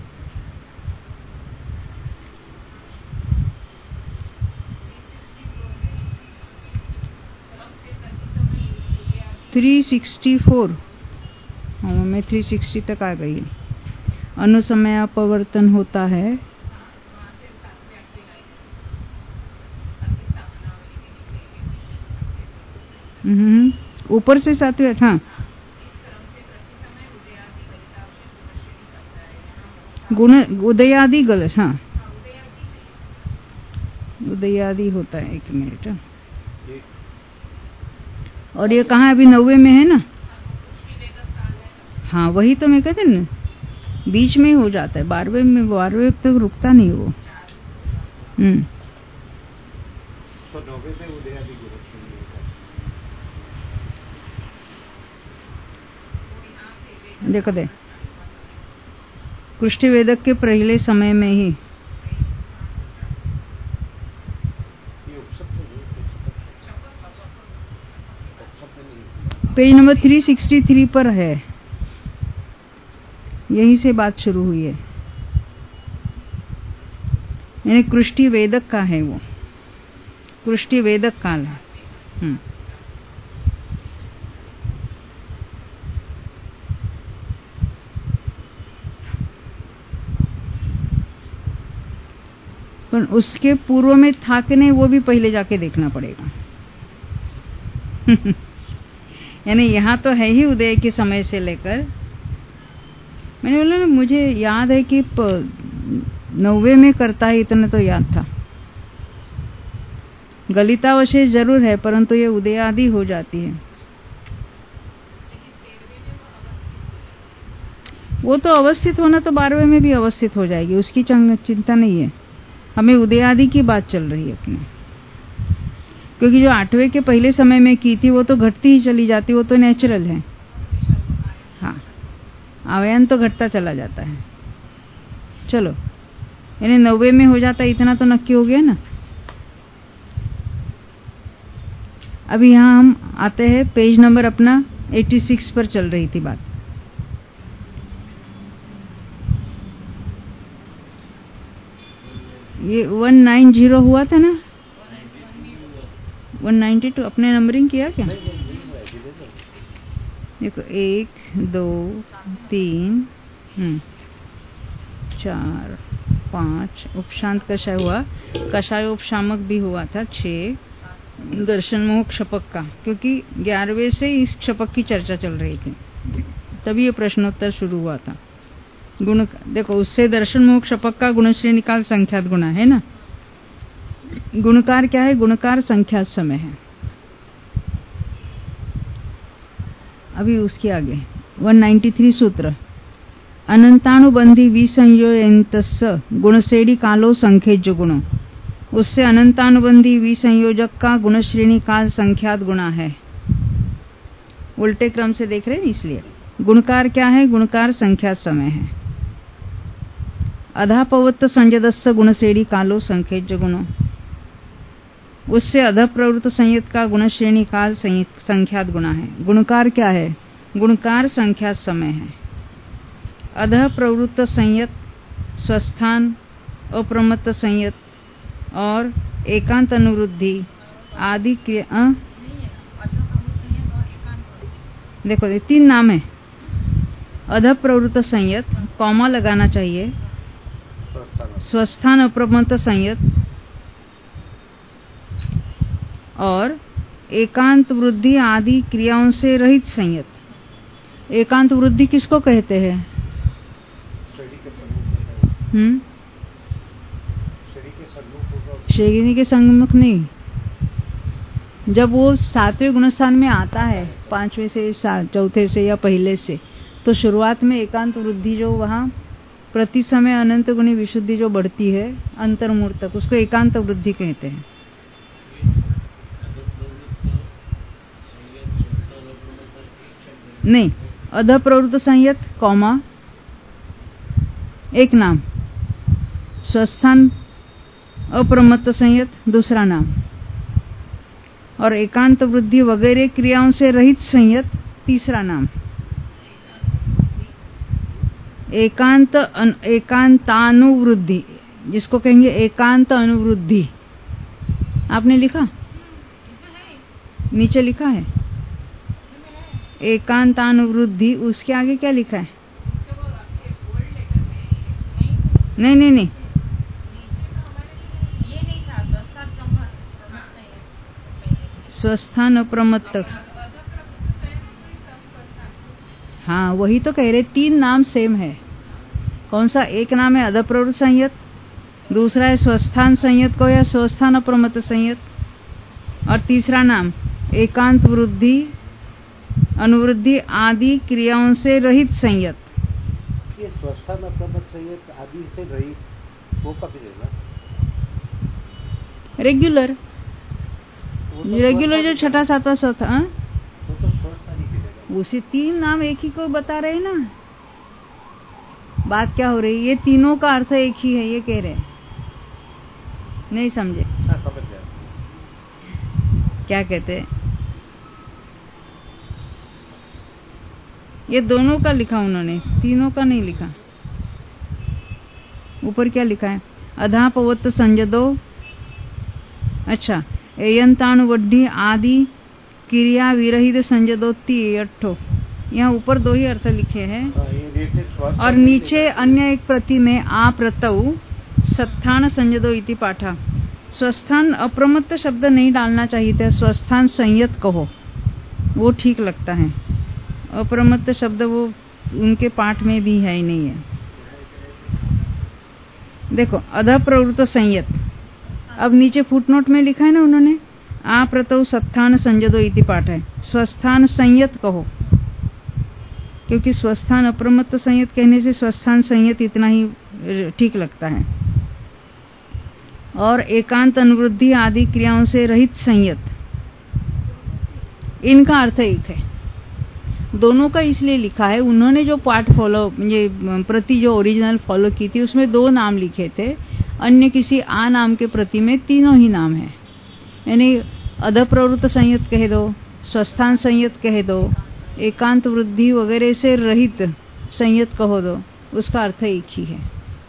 थ्री सिक्सटी फोर हाँ मैं थ्री सिक्सटी तक आ गई। अनुसमय अपवर्तन होता है। ऊपर से सातवें हाँ गुण उदयादि गलत हाँ उदयादि होता है। एक मिनट। और ये कहाँ अभी नौवे में है ना? हाँ वही तो मैं कहते ना, बीच में हो जाता है। बारहवें में बारहवें तक रुकता नहीं वो। हम्म तो नौवे में उदयादि गुण देखो दे कृष्टि वेदक के पहले समय में ही ये उपशब्द नहीं, उपशब्द नहीं। पेज नंबर तीन सौ तिरसठ पर है, यहीं से बात शुरू हुई है। यानी कृष्टि वेदक का है, वो कृष्टि वेदक काल है। हम्म पर उसके पूर्व में था कि नहीं वो भी पहले जाके देखना पड़ेगा। यानी यहाँ तो है ही उदय के समय से लेकर, मैंने बोला ना मुझे याद है कि नौवे में करता है, इतना तो याद था। गलितावशेष जरूर है परंतु ये उदय आदि हो जाती है। वो तो अवस्थित होना तो बारहवें में भी अवस्थित हो जाएगी, उसकी चिंता नहीं है। हमें उदय आदि की बात चल रही है अपनी, क्योंकि जो आठवें के पहले समय में की थी वो तो घटती ही चली जाती, वो तो नेचुरल है। हाँ, आव्यान तो घटता चला जाता है। चलो, यानी नब्बे में हो जाता, इतना तो नक्की हो गया ना। अभी यहाँ हम आते हैं, पेज नंबर अपना छियासी पर चल रही थी बात। ये एक सौ नब्बे हुआ था ना, एक सौ बानवे अपने नंबरिंग किया क्या? देखो एक दो तीन हम्म चार पाँच, उपशांत कषाय हुआ, कषाय उपशामक भी हुआ था छः, दर्शन मोह क्षपक का, क्योंकि ग्यारहवें से इस क्षपक की चर्चा चल रही थी, तभी ये प्रश्नोत्तर शुरू हुआ था। गुण देखो, उससे दर्शन मोह क्षपक का गुणश्री निकाल संख्यात गुणा है ना। गुणकार क्या है? गुणकार संख्यात समय है। अभी उसके आगे एक सौ तिरानवे सूत्र, अनंतानुबंधी विसंयोजनतस्य गुणश्रेणी कालो संख्यज्य गुणो, उससे अनंतानुबंधी विसंयोजक का गुणश्रेणी काल संख्यात गुणा है। उल्टे क्रम से देख रहे हैं, इसलिए गुणकार क्या है? गुणकार संख्यात समय है। अधापवत्त संयदस्य गुणश्रेणी कालो संख्यज्य गुणो, उससे अध प्रवृत्त संयत का गुणश्रेणी काल संख्यात गुणा है। गुणकार क्या है? गुणकार संख्यात समय है। अध प्रवृत्त संयत, स्वस्थान, अप्रमत्त संयत और एकांत अनुवृद्धि आदि क्रिया। देखो ये तीन नाम है। अध प्रवृत्त संयत, कॉमा लगाना चाहिए, स्वस्थान अप्रमत्त संयत और एकांत वृद्धि आदि क्रियाओं से रहित संयत। एकांत वृद्धि किसको कहते हैं? हम्म श्रेणी के सम्मुख नहीं, जब वो सातवें गुणस्थान में आता है, पांचवें से चौथे से या पहले से, तो शुरुआत में एकांत वृद्धि जो वहाँ प्रति समय अनंत गुणी विशुद्धि जो बढ़ती है अंतर्मूर्त तक, उसको एकांत वृद्धि कहते हैं। नहीं, अध प्रवृत्त संयत कौमा एक नाम, स्वस्थान अप्रमत्त संयत दूसरा नाम, और एकांत वृद्धि वगैरह क्रियाओं से रहित संयत तीसरा नाम। एकांत एकांतानुवृद्धि, जिसको कहेंगे एकांत अनुवृद्धि। आपने लिखा, नीचे लिखा है एकांतानुवृद्धि, उसके आगे क्या लिखा है? नहीं नहीं नहीं, स्वस्थान अप्रमत्त। हाँ, वही तो कह रहे, तीन नाम सेम है। कौन सा? एक नाम है अध प्रवृत्त संयत, दूसरा है स्वस्थान संयत को या स्वस्थान अप्रमत्त संयत, और तीसरा नाम एकांत वृद्धि अनुवृद्धि आदि क्रियाओं से रहित संयत। ये स्वस्थान अप्रमत्त संयत आदि से रहित वो कभी देना? रेगुलर, रेगुलर जो छठा सातवां चौथा, उसी तीन नाम एक ही को बता रहे हैं ना। बात क्या हो रही है, ये तीनों का अर्थ एक ही है, ये कह रहे हैं। नहीं समझे? हाँ, समझ गया। क्या कहते हैं, ये दोनों का लिखा उन्होंने, तीनों का नहीं लिखा। ऊपर क्या लिखा है, अधापवत्त संजदो, अच्छा, एयंतानुवड्ढी आदि क्रिया विरहित संजदोत्ति अट्ठो। यहाँ ऊपर दो ही अर्थ लिखे हैं हाँ, ये नीचे स्वस्थ और नीचे अन्य एक प्रति में आ प्रतऊ सत्थान संजदो इति पाठा। स्वस्थान अप्रमत्त शब्द नहीं डालना चाहिए था, स्वस्थान संयत कहो, वो ठीक लगता है। अप्रमत्त शब्द वो उनके पाठ में भी है ही नहीं है। देखो, अध प्रवृत्त संयत, अब नीचे फुटनोट में लिखा है ना उन्होंने, आ प्रतौ सत्थान संजदो इति पाठ है। स्वस्थान संयत कहो, क्योंकि स्वस्थान अप्रमत्त संयत कहने से स्वस्थान संयत इतना ही ठीक लगता है। और एकांत अनुवृद्धि आदि क्रियाओं से रहित संयत, इनका अर्थ एक है। दोनों का इसलिए लिखा है, उन्होंने जो पाठ फॉलो, ये प्रति जो ओरिजिनल फॉलो की थी उसमें दो नाम लिखे थे, अन्य किसी आ नाम के प्रति में तीनों ही नाम है। यानी अध प्रवृत्त संयत कह दो, स्वस्थान संयत कह दो, एकांत वृद्धि वगैरह से रहित संयत कहो दो, उसका अर्थ एक ही है।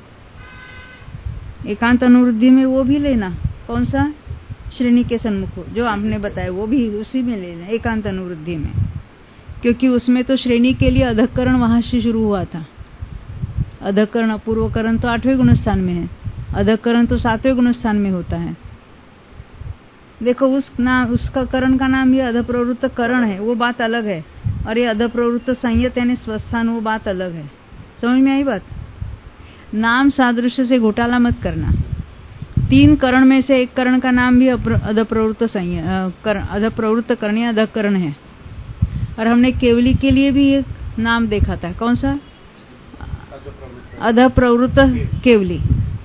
एकांत अनुवृद्धि में वो भी लेना, कौन सा, श्रेणी के सन्मुख जो आपने बताया, वो भी उसी में लेना, एकांत अनुवृद्धि में, क्योंकि उसमें तो श्रेणी के लिए अधःकरण वहां से शुरू हुआ था। अधःकरण अपूर्वकरण तो आठवें गुणस्थान में है, अधःकरण तो सातवें गुणस्थान में होता है। देखो, उस नाम, उसका करण का नाम ये अधप्रवृत्त करण है, वो बात अलग है, और ये अधप्रवृत्त संयत यानी स्वस्थान, वो बात अलग है। समझ में आई बात? नाम सादृश्य से घोटाला मत करना। तीन करण में से एक करण का नाम भी अधप्रवृत्त संयत, अधप्रवृत्त करण या अधःकरण है। और हमने केवली के लिए भी एक नाम देखा था, कौन सा, अधप्रवृत्त केवली,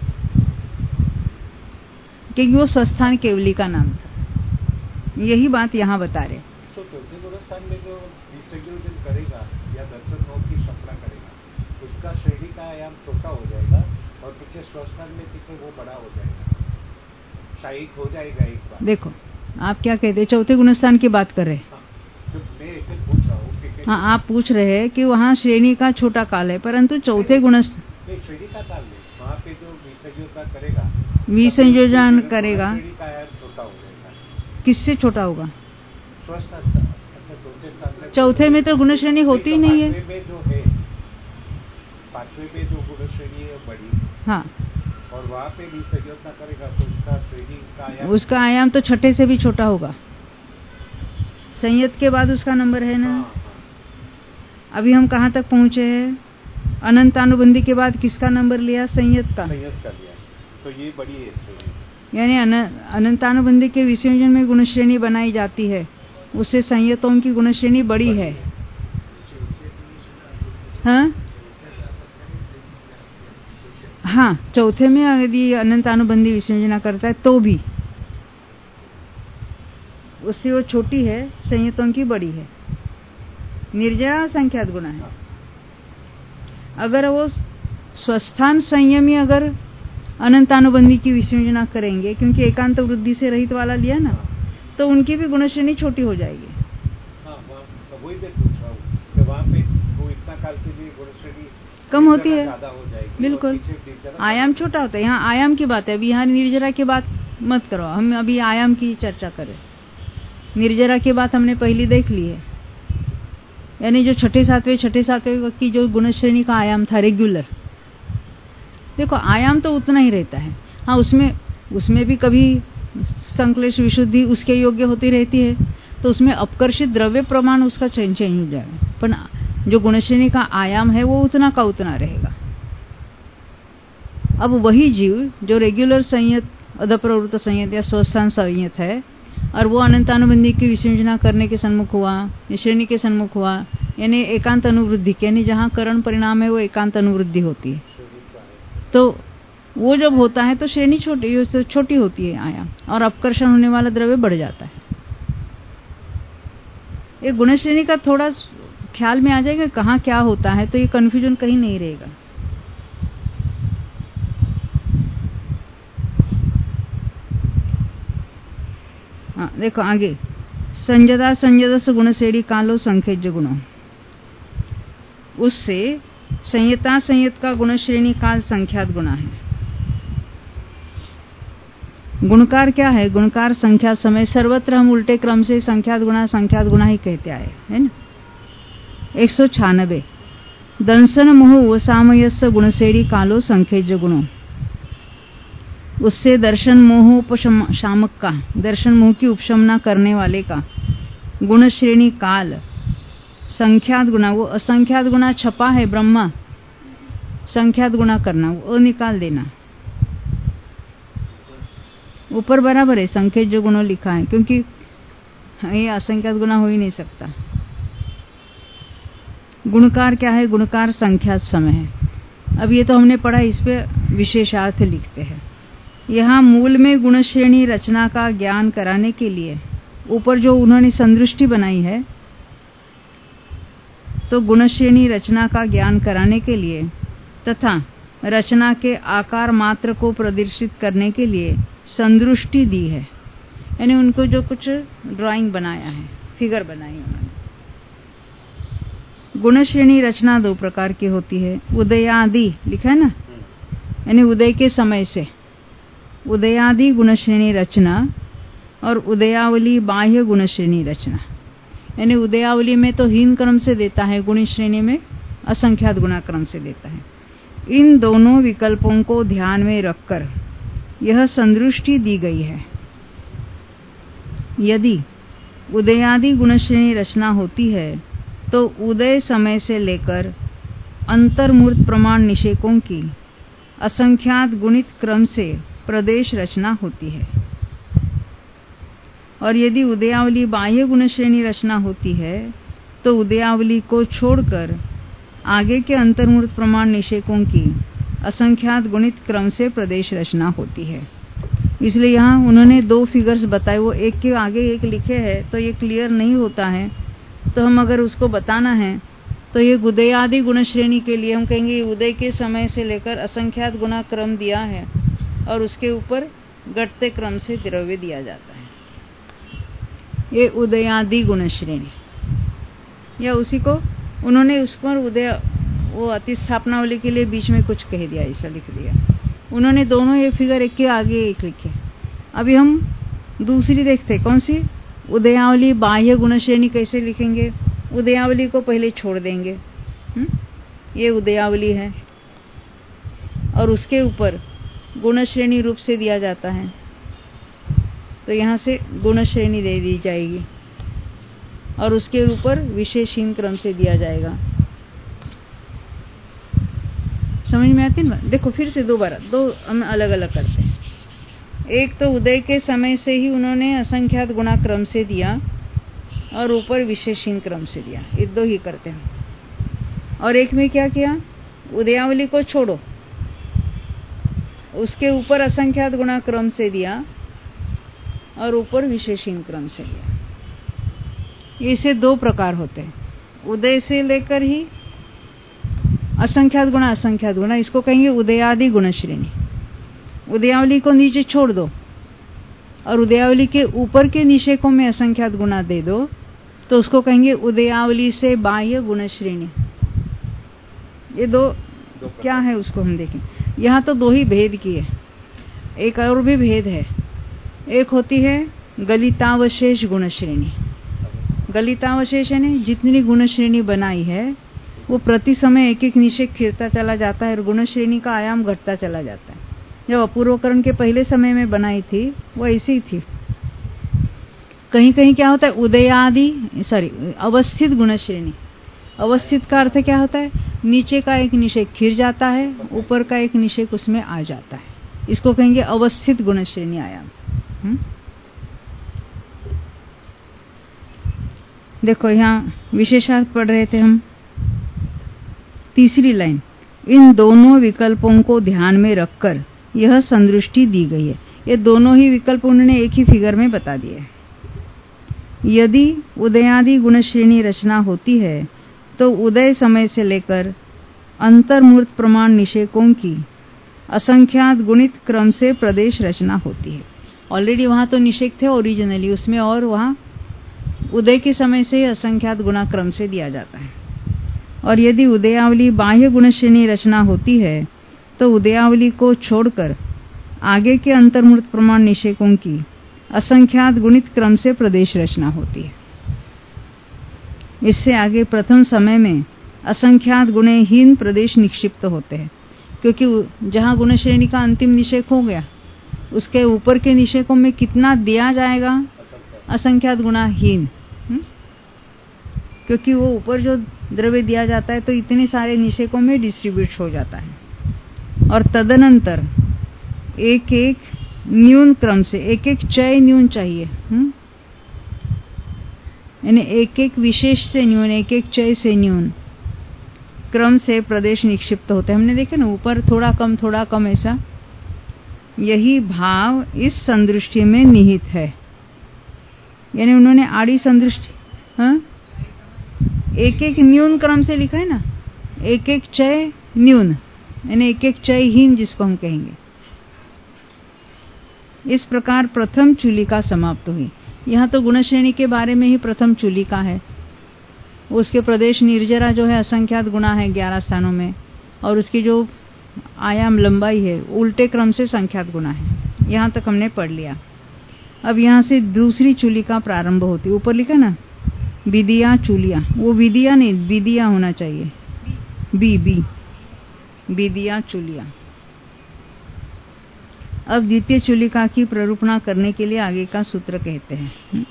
क्योंकि वो स्वस्थान केवली का नाम था। यही बात यहाँ बता रहे। तो चौथे गुणस्थान में जो विसर्जन करेगा या दर्शन भाव की सपना करेगा, उसका श्रेणी का आयाम छोटा हो जाएगा और पीछे स्वस्थान में पीछे वो बड़ा हो जाएगा, शायिक हो जाएगा एक बार। देखो, आप क्या कहते हैं, चौथे गुणस्थान की बात कर रहे हैं? हाँ, तो मैं ऐसे पूछ रहा हूँ। हाँ, आप पूछ रहे हैं कि वहाँ श्रेणी का छोटा काल है, परंतु चौथे गुणस्थान, श्रेणी का काल नहीं, वहाँ पे जो विसंयोजन करेगा, विसंयोजन करेगा, श्रेणी का आयाम छोटा हो जाएगा। किससे छोटा होगा? स्वस्थान। चौथे में तो गुण श्रेणी होती ही नहीं है। में जो है, पांचवे में जो गुण श्रेणी है बड़ी, हाँ, और वहाँ पे भी संयोजन करेगा तो उसका श्रेणी का आयाम, उसका आयाम तो छठे से भी छोटा होगा। संयत के बाद उसका नंबर है ना। हाँ, हाँ। अभी हम कहाँ तक पहुँचे हैं? अनंतानुबंधी के बाद किसका नंबर लिया? संयत का। संयत का लिया, तो ये बड़ी है श्रेणी। यानी अनंतानुबंधी के विसंयोजन में गुण श्रेणी बनाई जाती है, उससे संयतों की गुण श्रेणी बड़ी है। हाँ हाँ, चौथे में यदि अनंतानुबंधी विसंयोजना करता है तो भी उससे वो छोटी है, संयतों की बड़ी है। निर्जरा संख्यात गुण है। अगर वो स्वस्थान संयमी अगर अनंतानुबंधी की विसंयोजना करेंगे, क्योंकि एकांत वृद्धि से रहित वाला लिया ना, तो उनकी भी गुण श्रेणी छोटी हो जाएगी। हाँ, वही मैं पूछ रहा हूँ कि वहाँ पे वो इतना काल के लिए गुण श्रेणी कम होती है, ज्यादा हो जाएगी, बिल्कुल आयाम छोटा होता है। यहाँ आयाम की बात है, अभी यहाँ निर्जरा की बात मत करो, हम अभी आयाम की चर्चा करें। निर्जरा की बात हमने पहली देख ली है, यानी जो छठे सातवें छठे सातवें की जो गुण श्रेणी का आयाम था रेगुलर। देखो, आयाम तो उतना ही रहता है। हाँ, उसमें उसमें भी कभी संक्लेश विशुद्धि उसके योग्य होती रहती है, तो उसमें अपकर्षित द्रव्य प्रमाण उसका चेंज चेंज हो जाएगा, पर जो गुणश्रेणी का आयाम है वो उतना का उतना रहेगा। अब वही जीव जो रेगुलर संयत, अधप्रवृत्त संयत या स्वस्थान संयत है, और वो अनंतानुबंधी की विसंयोजना करने के सन्मुख हुआ, श्रेणी के सन्मुख हुआ, यानी एकांत अनुवृद्धि, यानी जहाँ करण परिणाम है वो एकांत अनुवृद्धि होती है, तो वो जब होता है तो श्रेणी छोटी छोटी होती है आयाम, और अपकर्षण होने वाला द्रव्य बढ़ जाता है। एक गुण श्रेणी का थोड़ा ख्याल में आ जाएगा कहाँ क्या होता है, तो ये कन्फ्यूजन कहीं नहीं रहेगा। हाँ देखो आगे, संजदा संजदस गुण श्रेणी कालो संखेज गुणों, उससे संयता संयत का गुण श्रेणी काल संख्यात गुणा है। गुणकार क्या है? गुणकार संख्या समय, सर्वत्र हम उल्टे क्रम से संख्यात गुणा संख्यात गुणा ही कहते आए है ना। एक सौ छियानबे, दंसन मोह वसामयस गुण श्रेणी कालो संखेज गुणों, उससे दर्शन मोहोपशामक का, दर्शन मोह की उपशमना करने वाले का गुण श्रेणी काल संख्यात गुणा, वो असंख्यात गुणा छपा है ब्रह्मा, संख्यात गुणा करना, वो निकाल देना। ऊपर बराबर है संख्या जो गुणों लिखा है, क्योंकि ये असंख्यात गुणा हो ही नहीं सकता। गुणकार क्या है? गुणकार संख्यात समय है। अब ये तो हमने पढ़ा, इस पे विशेषार्थ लिखते हैं। यहाँ मूल में गुण श्रेणी रचना का ज्ञान कराने के लिए ऊपर जो उन्होंने संदृष्टि बनाई है, तो गुण श्रेणी रचना का ज्ञान कराने के लिए तथा रचना के आकार मात्र को प्रदर्शित करने के लिए संदृष्टि दी है, यानी उनको जो कुछ ड्राइंग बनाया है, फिगर बनाई उन्होंने। गुण श्रेणी रचना दो प्रकार की होती है, उदयादि लिखा है ना, यानी उदय के समय से उदयादि गुण श्रेणी रचना, और उदयावली बाह्य गुण श्रेणी रचना, यानी उदयावली में तो हीन क्रम से देता है, गुण श्रेणी में असंख्यात गुणा क्रम से देता है। इन दोनों विकल्पों को ध्यान में रखकर यह संदृष्टि दी गई है। यदि उदयादि गुण श्रेणी रचना होती है तो उदय समय से लेकर अंतर्मूर्त प्रमाण निषेकों की असंख्यात गुणित क्रम से प्रदेश रचना होती है, और यदि उदयावली बाह्य गुण श्रेणी रचना होती है तो उदयावली को छोड़कर आगे के अंतर्मूर्त प्रमाण निषेकों की असंख्यात गुणित क्रम से प्रदेश रचना होती है। इसलिए यहाँ उन्होंने दो फिगर्स बताए, वो एक के आगे एक लिखे हैं, तो ये क्लियर नहीं होता है। तो हम अगर उसको बताना है तो ये उदयादि गुण श्रेणी के लिए हम कहेंगे उदय के समय से लेकर असंख्यात गुणा क्रम दिया है, और उसके ऊपर घटते क्रम से द्रव्य दिया जाता है, ये उदयादि गुण श्रेणी। या उसी को उन्होंने उस पर उदय वो अतिस्थापनावली के लिए बीच में कुछ कह दिया, ऐसा लिख दिया उन्होंने। दोनों ये फिगर एक के आगे एक लिखे। अभी हम दूसरी देखते, कौन सी? उदयावली बाह्य गुण श्रेणी कैसे लिखेंगे? उदयावली को पहले छोड़ देंगे, हुँ? ये उदयावली है, और उसके ऊपर गुण श्रेणी रूप से दिया जाता है, तो यहाँ से गुण श्रेणी दे दी जाएगी, और उसके ऊपर विशेषहीन क्रम से दिया जाएगा। समझ में आती ना? देखो फिर से दोबारा दो हम अलग अलग करते हैं। एक तो उदय के समय से ही उन्होंने असंख्यात गुणा क्रम से दिया, और ऊपर विशेषहीन क्रम से दिया, ये दो ही करते हैं। और एक में क्या किया? उदयावली को छोड़ो, उसके ऊपर असंख्यात गुणा क्रम से दिया, और ऊपर विशेषहीन क्रम से दिया। इसे दो प्रकार होते हैं, उदय से लेकर ही असंख्यात गुणा असंख्यात गुणा, इसको कहेंगे उदयादि गुण श्रेणी। उदयावली को नीचे छोड़ दो और उदयावली के ऊपर के निषेकों में असंख्यात गुणा दे दो, तो उसको कहेंगे उदयावली से बाह्य गुण श्रेणी। ये दो, दो क्या है उसको हम देखें। यहाँ तो दो ही भेद किए, एक और भी भेद है। एक होती है गलितावशेष गुण श्रेणी। गलितावशेष यानी जितनी गुण श्रेणी बनाई है वो प्रति समय एक एक निषेक खिरता चला जाता है और गुण श्रेणी का आयाम घटता चला जाता है। जब अपूर्वकरण के पहले समय में बनाई थी वो ऐसी ही थी। कहीं कहीं क्या होता है उदयादि सॉरी अवस्थित गुण श्रेणी। अवस्थित का अर्थ क्या होता है? नीचे का एक निषेक खिर जाता है, ऊपर का एक निषेक उसमें आ जाता है, इसको कहेंगे अवस्थित गुण श्रेणी आयाम। हुँ? देखो यहाँ विशेषार्थ पढ़ रहे थे हम, तीसरी लाइन, इन दोनों विकल्पों को ध्यान में रखकर यह संदृष्टि दी गई है। ये दोनों ही विकल्प उन्होंने एक ही फिगर में बता दिए। यदि उदयादि गुण श्रेणी रचना होती है तो उदय समय से लेकर अंतर्मूर्त प्रमाण निषेकों की असंख्यात गुणित क्रम से प्रदेश रचना होती है। ऑलरेडी वहां तो निषेक थे ओरिजिनली, उसमें और वहां उदय के समय से असंख्यात गुणा क्रम से दिया जाता है। और यदि उदयावली बाह्य गुण श्रेणी रचना होती है तो उदयावली को छोड़कर आगे के अंतर्मूर्त प्रमाण निषेकों की असंख्यात गुणित क्रम से प्रदेश रचना होती है। इससे आगे प्रथम समय में असंख्यात गुणहीन प्रदेश निक्षिप्त होते हैं, क्योंकि जहां गुण श्रेणी का अंतिम निषेक हो गया उसके ऊपर के निषेकों में कितना दिया जाएगा, असंख्यात गुणाहीन, क्योंकि वो ऊपर जो द्रव्य दिया जाता है तो इतने सारे निषेकों में डिस्ट्रीब्यूट हो जाता है। और तदनंतर एक एक न्यून क्रम से एक एक चय न्यून चाहिए, यानी एक एक विशेष से न्यून, एक एक चय से न्यून क्रम से प्रदेश निक्षिप्त होते हैं। हमने देखा ना, ऊपर थोड़ा कम थोड़ा कम ऐसा, यही भाव इस संदृष्टि में निहित है। यानी उन्होंने आड़ी संदृष्टि, हाँ, एक एक न्यून क्रम से लिखा है ना, एक एक चय न्यून, यानी एक एक चयहीन जिसको हम कहेंगे। इस प्रकार प्रथम चूलिका समाप्त हुई। यहाँ तो गुण श्रेणी के बारे में ही प्रथम चूलिका है। उसके प्रदेश निर्जरा जो है असंख्यात गुणा है ग्यारह स्थानों में, और उसकी जो आयाम लंबाई है उल्टे क्रम से संख्यात गुणा है। यहाँ तक हमने पढ़ लिया। अब यहाँ से दूसरी चूलिका प्रारंभ होती। ऊपर लिखा ना विदिया चूलिया, वो विदिया नहीं विदिया होना चाहिए, बी बी विदिया चूलिया। अब द्वितीय चूलिका की प्ररूपणा करने के लिए आगे का सूत्र कहते हैं,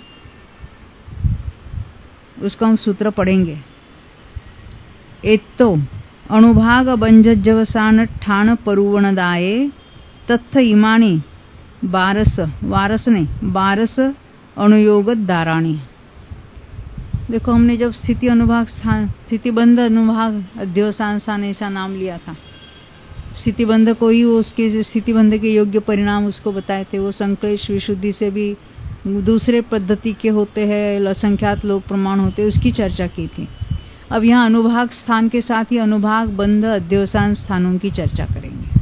उसको हम सूत्र पढ़ेंगे। एत्तो अणुभाग बंजज्जवसान ठाण परुवणदाये तत्थ इमानी बारस वारस ने बारस अणुयोगत दाराणी। देखो, हमने जब स्थिति अनुभाग स्थान स्थितिबंध अनुभाग अध्यवसान स्थान ऐसा नाम लिया था, स्थितिबंध को ही उसके स्थितिबंध के योग्य परिणाम उसको बताए थे। वो संक्लेश विशुद्धि से भी दूसरे पद्धति के होते हैं, असंख्यात लोक प्रमाण होते हैं, उसकी चर्चा की थी। अब यहाँ अनुभाग स्थान के साथ ही अनुभाग बंध अध्यवसान स्थानों की चर्चा करेंगे।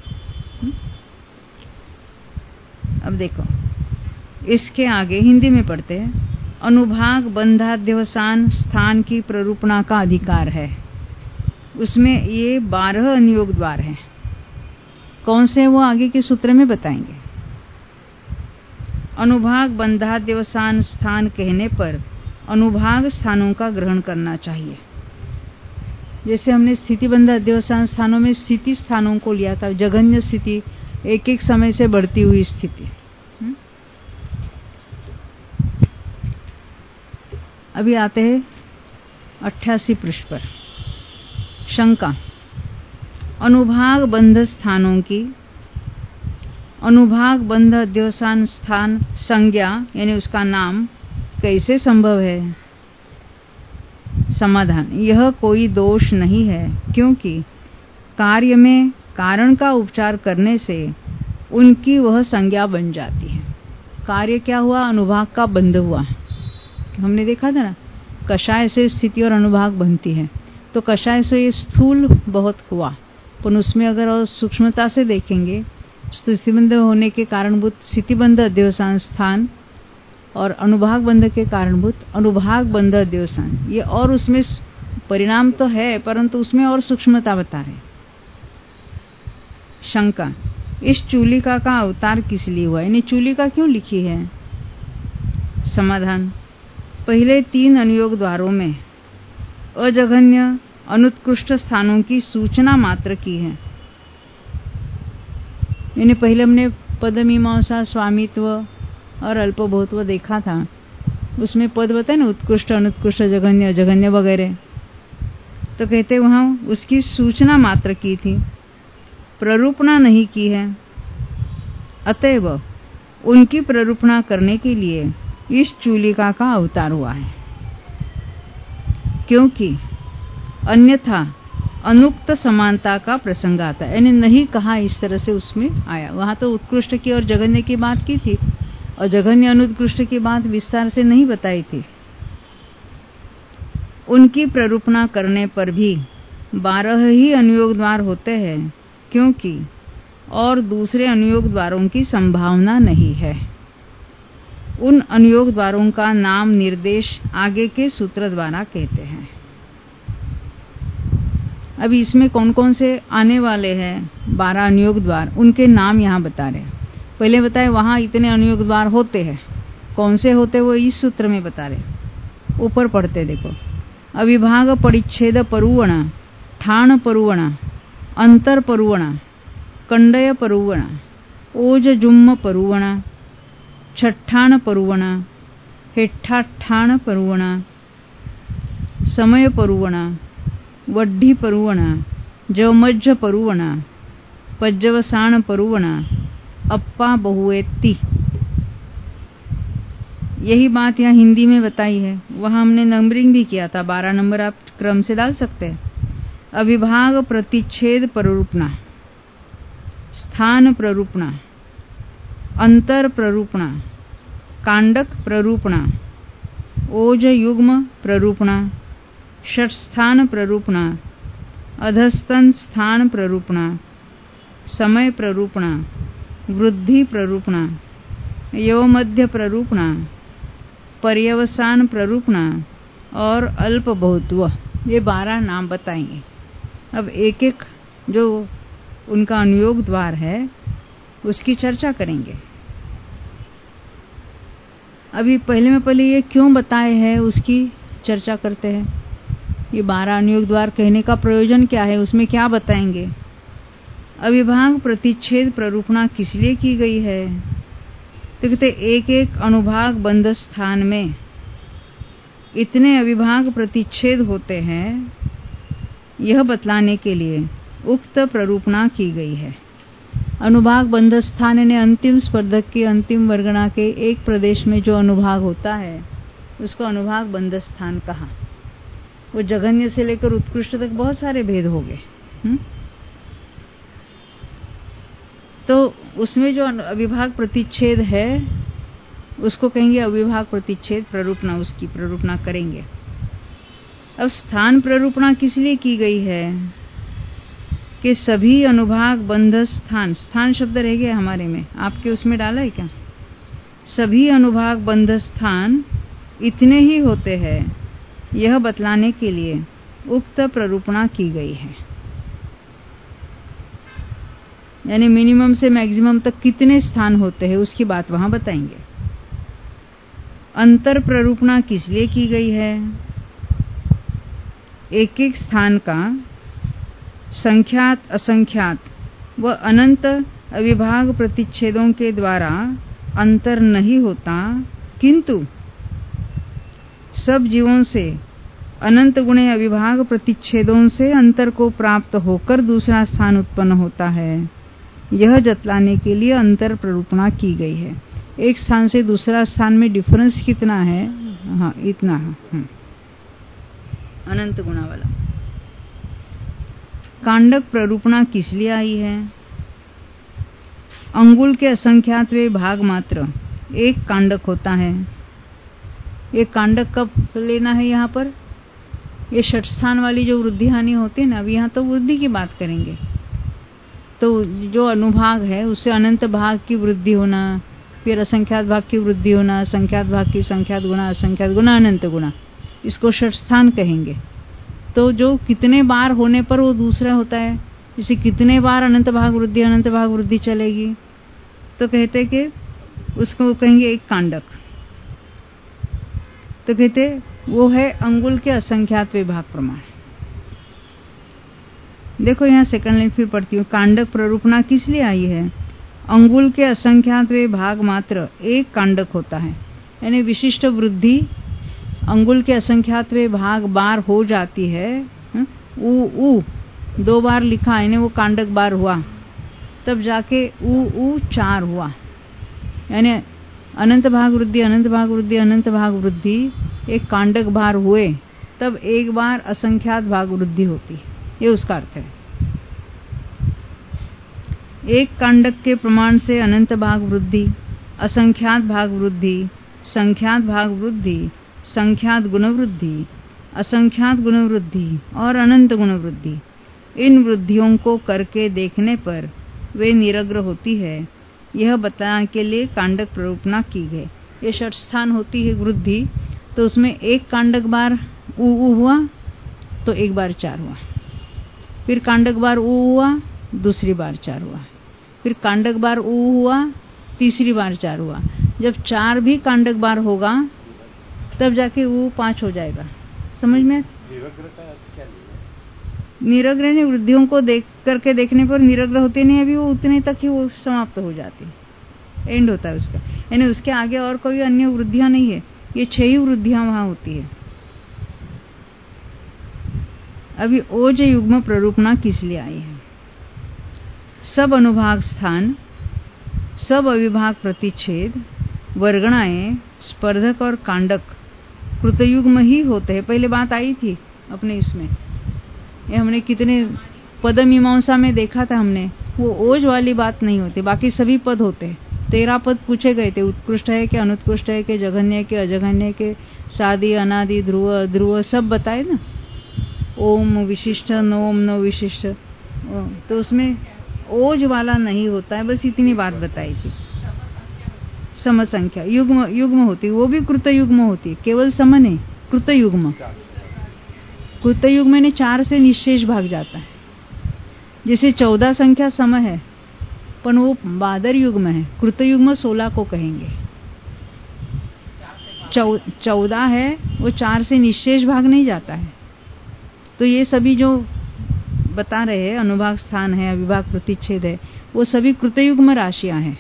अब देखो, इसके आगे हिंदी में पढ़ते हैं। अनुभाग बंधाध्यवसान स्थान की प्ररूपणा का अधिकार है। उसमें ये बारह अनुयोग द्वार हैं। कौन से वो आगे के सूत्र में बताएंगे। अनुभाग बंधाध्यवसान स्थान कहने पर अनुभाग स्थानों का ग्रहण करना चाहिए। जैसे हमने स्थितिबंध अध्यवसान स्थानों में स्थिति स्थानों को लिया था, जघन्य स्थिति, एक एक समय से बढ़ती हुई स्थिति। अभी आते हैं अट्ठासी पृष्ठ पर। शंका, अनुभाग बंध स्थानों की अनुभाग बंध अध्यवसान स्थान संज्ञा यानी उसका नाम कैसे संभव है। समाधान, यह कोई दोष नहीं है, क्योंकि कार्य में कारण का उपचार करने से उनकी वह संज्ञा बन जाती है। कार्य क्या हुआ, अनुभाग का बंध हुआ। हमने देखा था ना, कषाय से स्थिति और अनुभाग बनती है, तो कषाय से ये स्थूल बहुत हुआ, पर उसमें अगर और सूक्ष्मता से देखेंगे, स्थितिबंध होने के कारणभूत स्थितिबंध अध्यवसान स्थान और अनुभाग बंध के कारणभूत अनुभाग बंध अध्यवसान, ये और उसमें परिणाम तो है, परंतु उसमें और सूक्ष्मता बता रहे। शंका, इस चूलिका का अवतार किस लिए हुआ, यानी चूलिका क्यों लिखी है। समाधान, पहले तीन अनुयोग द्वारों में अजघन्य अनुत्कृष्ट स्थानों की सूचना मात्र की है। यानी पहले हमने पदमीमांसा, स्वामित्व और अल्पभोत्व देखा था, उसमें पद बताए ना, उत्कृष्ट, अनुत्कृष्ट, जघन्य, अजघन्य वगैरह। तो कहते वहां उसकी सूचना मात्र की थी, प्ररूपणा नहीं की है। अतएव उनकी प्ररूपणा करने के लिए इस चूलिका का अवतार हुआ है, क्योंकि अन्यथा अनुक्त समानता का प्रसंग आता है। यानी नहीं कहा इस तरह से उसमें आया। वहां तो उत्कृष्ट की और जघन्य की बात की थी, और जघन्य अनुत्कृष्ट की बात विस्तार से नहीं बताई थी। उनकी प्ररूपणा करने पर भी बारह ही अनुयोग द्वार होते हैं, क्योंकि और दूसरे अनुयोग द्वारों की संभावना नहीं है। उन अनुयोग द्वारों का नाम निर्देश आगे के सूत्र द्वारा कहते हैं। अभी इसमें कौन कौन से आने वाले हैं बारह अनुयोग द्वार, उनके नाम यहाँ बता रहे हैं। पहले बताए वहां इतने अनुयोग द्वार होते हैं, कौन से होते वो इस सूत्र में बता रहे। ऊपर पढ़ते देखो, अविभाग परिच्छेद परुवण, ठाण परुवण, अंतर परुवण, कंडय परुवण, ओज जुम्म परुवण, छठाण परुवण, हेठाठाण परुवण, समय परुवण, वड्ढी परुवण, जवमज्ज परुवण, पज्जवसाण परुवण, अप्पा बहुएत्ती। यही बात यहाँ हिंदी में बताई है, वहां हमने नंबरिंग भी किया था, बारह नंबर आप क्रम से डाल सकते हैं। अविभाग प्रतिच्छेद प्ररूपणा, स्थान प्ररूपणा, अंतर प्ररूपणा, कांडक प्ररूपणा, ओज युग्म प्ररूपणा, षट्स्थान प्ररूपणा, अधस्तन स्थान प्ररूपणा, समय प्ररूपणा, वृद्धि प्ररूपणा, यवमध्य प्ररूपणा, पर्यवसान प्ररूपणा और अल्प बहुत्व, ये बारह नाम बताएंगे। अब एक एक जो उनका अनुयोग द्वार है उसकी चर्चा करेंगे। अभी पहले में पहले ये क्यों बताए हैं उसकी चर्चा करते हैं। ये बारह अनुयोग द्वार कहने का प्रयोजन क्या है, उसमें क्या बताएंगे। अविभाग प्रतिच्छेद प्ररूपणा किस लिए की गई है, तो कहते एक एक अनुभाग बंध स्थान में इतने अविभाग प्रतिच्छेद होते हैं, यह बतलाने के लिए उक्त प्ररूपणा की गई है। अनुभाग बंध स्थान ने अंतिम स्पर्धक की अंतिम वर्गणा के एक प्रदेश में जो अनुभाग होता है उसको अनुभाग बंध स्थान कहा। वो जघन्य से लेकर उत्कृष्ट तक बहुत सारे भेद हो गए। तो उसमें जो अविभाग प्रतिच्छेद है उसको कहेंगे अविभाग प्रतिच्छेद प्ररूपणा, उसकी प्ररूपणा करेंगे। अब स्थान प्ररूपणा किस लिए की गई है कि सभी अनुभाग बंध स्थान, स्थान शब्द रह गया हमारे में, आपके उसमें डाला है क्या, सभी अनुभाग बंध स्थान इतने ही होते हैं, यह बतलाने के लिए उक्त प्ररूपणा की गई है। यानी मिनिमम से मैक्सिमम तक कितने स्थान होते हैं उसकी बात वहां बताएंगे। अंतर प्ररूपणा किस लिए की गई है, एक एक स्थान का संख्यात असंख्यात व अनंत अविभाग प्रतिच्छेदों के द्वारा अंतर नहीं होता, किंतु सब जीवों से अनंत गुणे अविभाग प्रतिच्छेदों से अंतर को प्राप्त होकर दूसरा स्थान उत्पन्न होता है, यह जतलाने के लिए अंतर प्ररूपणा की गई है। एक स्थान से दूसरा स्थान में डिफरेंस कितना है, हाँ इतना है, अनंत गुणा वाला। कांडक प्ररूपणा किस लिए आई है, अंगुल के असंख्यातवें भाग मात्र एक कांडक होता है। एक कांडक कब लेना है यहाँ पर, ये षठ स्थान वाली जो वृद्धि हानि होती है ना, अब यहाँ तो वृद्धि की बात करेंगे। तो जो अनुभाग है उससे अनंत भाग की वृद्धि होना, फिर असंख्यात भाग की वृद्धि होना, संख्यात भाग की संख्यात गुना, असंख्यात गुना, अनंत गुना, इसको षठ स्थान कहेंगे। तो जो कितने बार होने पर वो दूसरा होता है, इसे कितने बार अनंत भाग वृद्धि अनंत भाग वृद्धि चलेगी, तो कहते कि उसको कहेंगे एक कांडक। तो कहते वो है अंगुल के असंख्यात विभाग प्रमाण। देखो यहाँ सेकंड लाइन फिर पढ़ती हूँ। कांडक प्ररूपणा किस लिए आई है, अंगुल के असंख्यात भाग मात्र एक कांडक होता है, यानी विशिष्ट वृद्धि अंगुल के असंख्यात भाग बार हो जाती है। उ उ दो बार लिखा यानी वो कांडक बार हुआ, तब जाके उ उ चार हुआ, यानी अनंत भाग वृद्धि अनंत भाग वृद्धि अनंत भाग वृद्धि एक कांडक बार हुए तब एक बार असंख्यात भाग वृद्धि होती है, ये उसका अर्थ है। एक कांडक के प्रमाण से अनंत भाग वृद्धि, असंख्यात भाग वृद्धि, संख्यात भाग वृद्धि, संख्यात गुण वृद्धि, असंख्यात गुण वृद्धि और अनंत गुण वृद्धि, इन वृद्धियों को करके देखने पर वे निरग्र होती है, यह बताने के लिए कांडक प्ररूपणा की गई। ये षठ स्थान होती है वृद्धि, तो उसमें एक कांडक बार ऊ ऊ हुआ तो एक बार चार हुआ, फिर कांडक बार ऊ हुआ दूसरी बार चार हुआ, फिर कांडक बार ऊ हुआ तीसरी बार चार हुआ। जब चार भी कांडक बार होगा तब जाके ऊ पांच हो जाएगा। समझ में? निरग्र ने वृद्धियों को देख करके देखने पर निरग्र होते नहीं, अभी वो उतने तक ही वो समाप्त हो जाती, एंड होता है उसका, यानी उसके आगे और कोई अन्य वृद्धियां नहीं है। ये छह ही वृद्धियां वहां होती है। अभी ओज युग्म प्ररूपणा किस लिए आई है? सब अनुभाग स्थान, सब अविभाग प्रतिच्छेद, वर्गणाएं, स्पर्धक और कांडक कृतयुग्म ही होते हैं। पहले बात आई थी अपने इसमें, ये हमने कितने पद मीमांसा में देखा था हमने, वो ओज वाली बात नहीं होती, बाकी सभी पद होते हैं। तेरह पद पूछे गए थे, उत्कृष्ट है कि अनुत्कृष्ट है कि जघन्य के अजघन्य के, सादि अनादि ध्रुव ध्रुव सब बताए ना। ओम विशिष्ट नोम नो विशिष्ट, तो उसमें ओज वाला नहीं होता है, बस इतनी बात बताई थी। सम संख्या युग्म युग्म होती, वो भी कृत युग्म होती, केवल सम नहीं, कृत युग्म। कृत युग्म में चार से निशेष भाग जाता है। जैसे चौदह संख्या सम है पर वो बादर युग्म है, कृत युग्म सोलह को कहेंगे। चौदह है वो चार से निशेष भाग नहीं जाता है। तो ये सभी जो बता रहे हैं, अनुभाग स्थान है, अविभाग प्रतिच्छेद है, वो सभी कृतयुग्म राशियां हैं।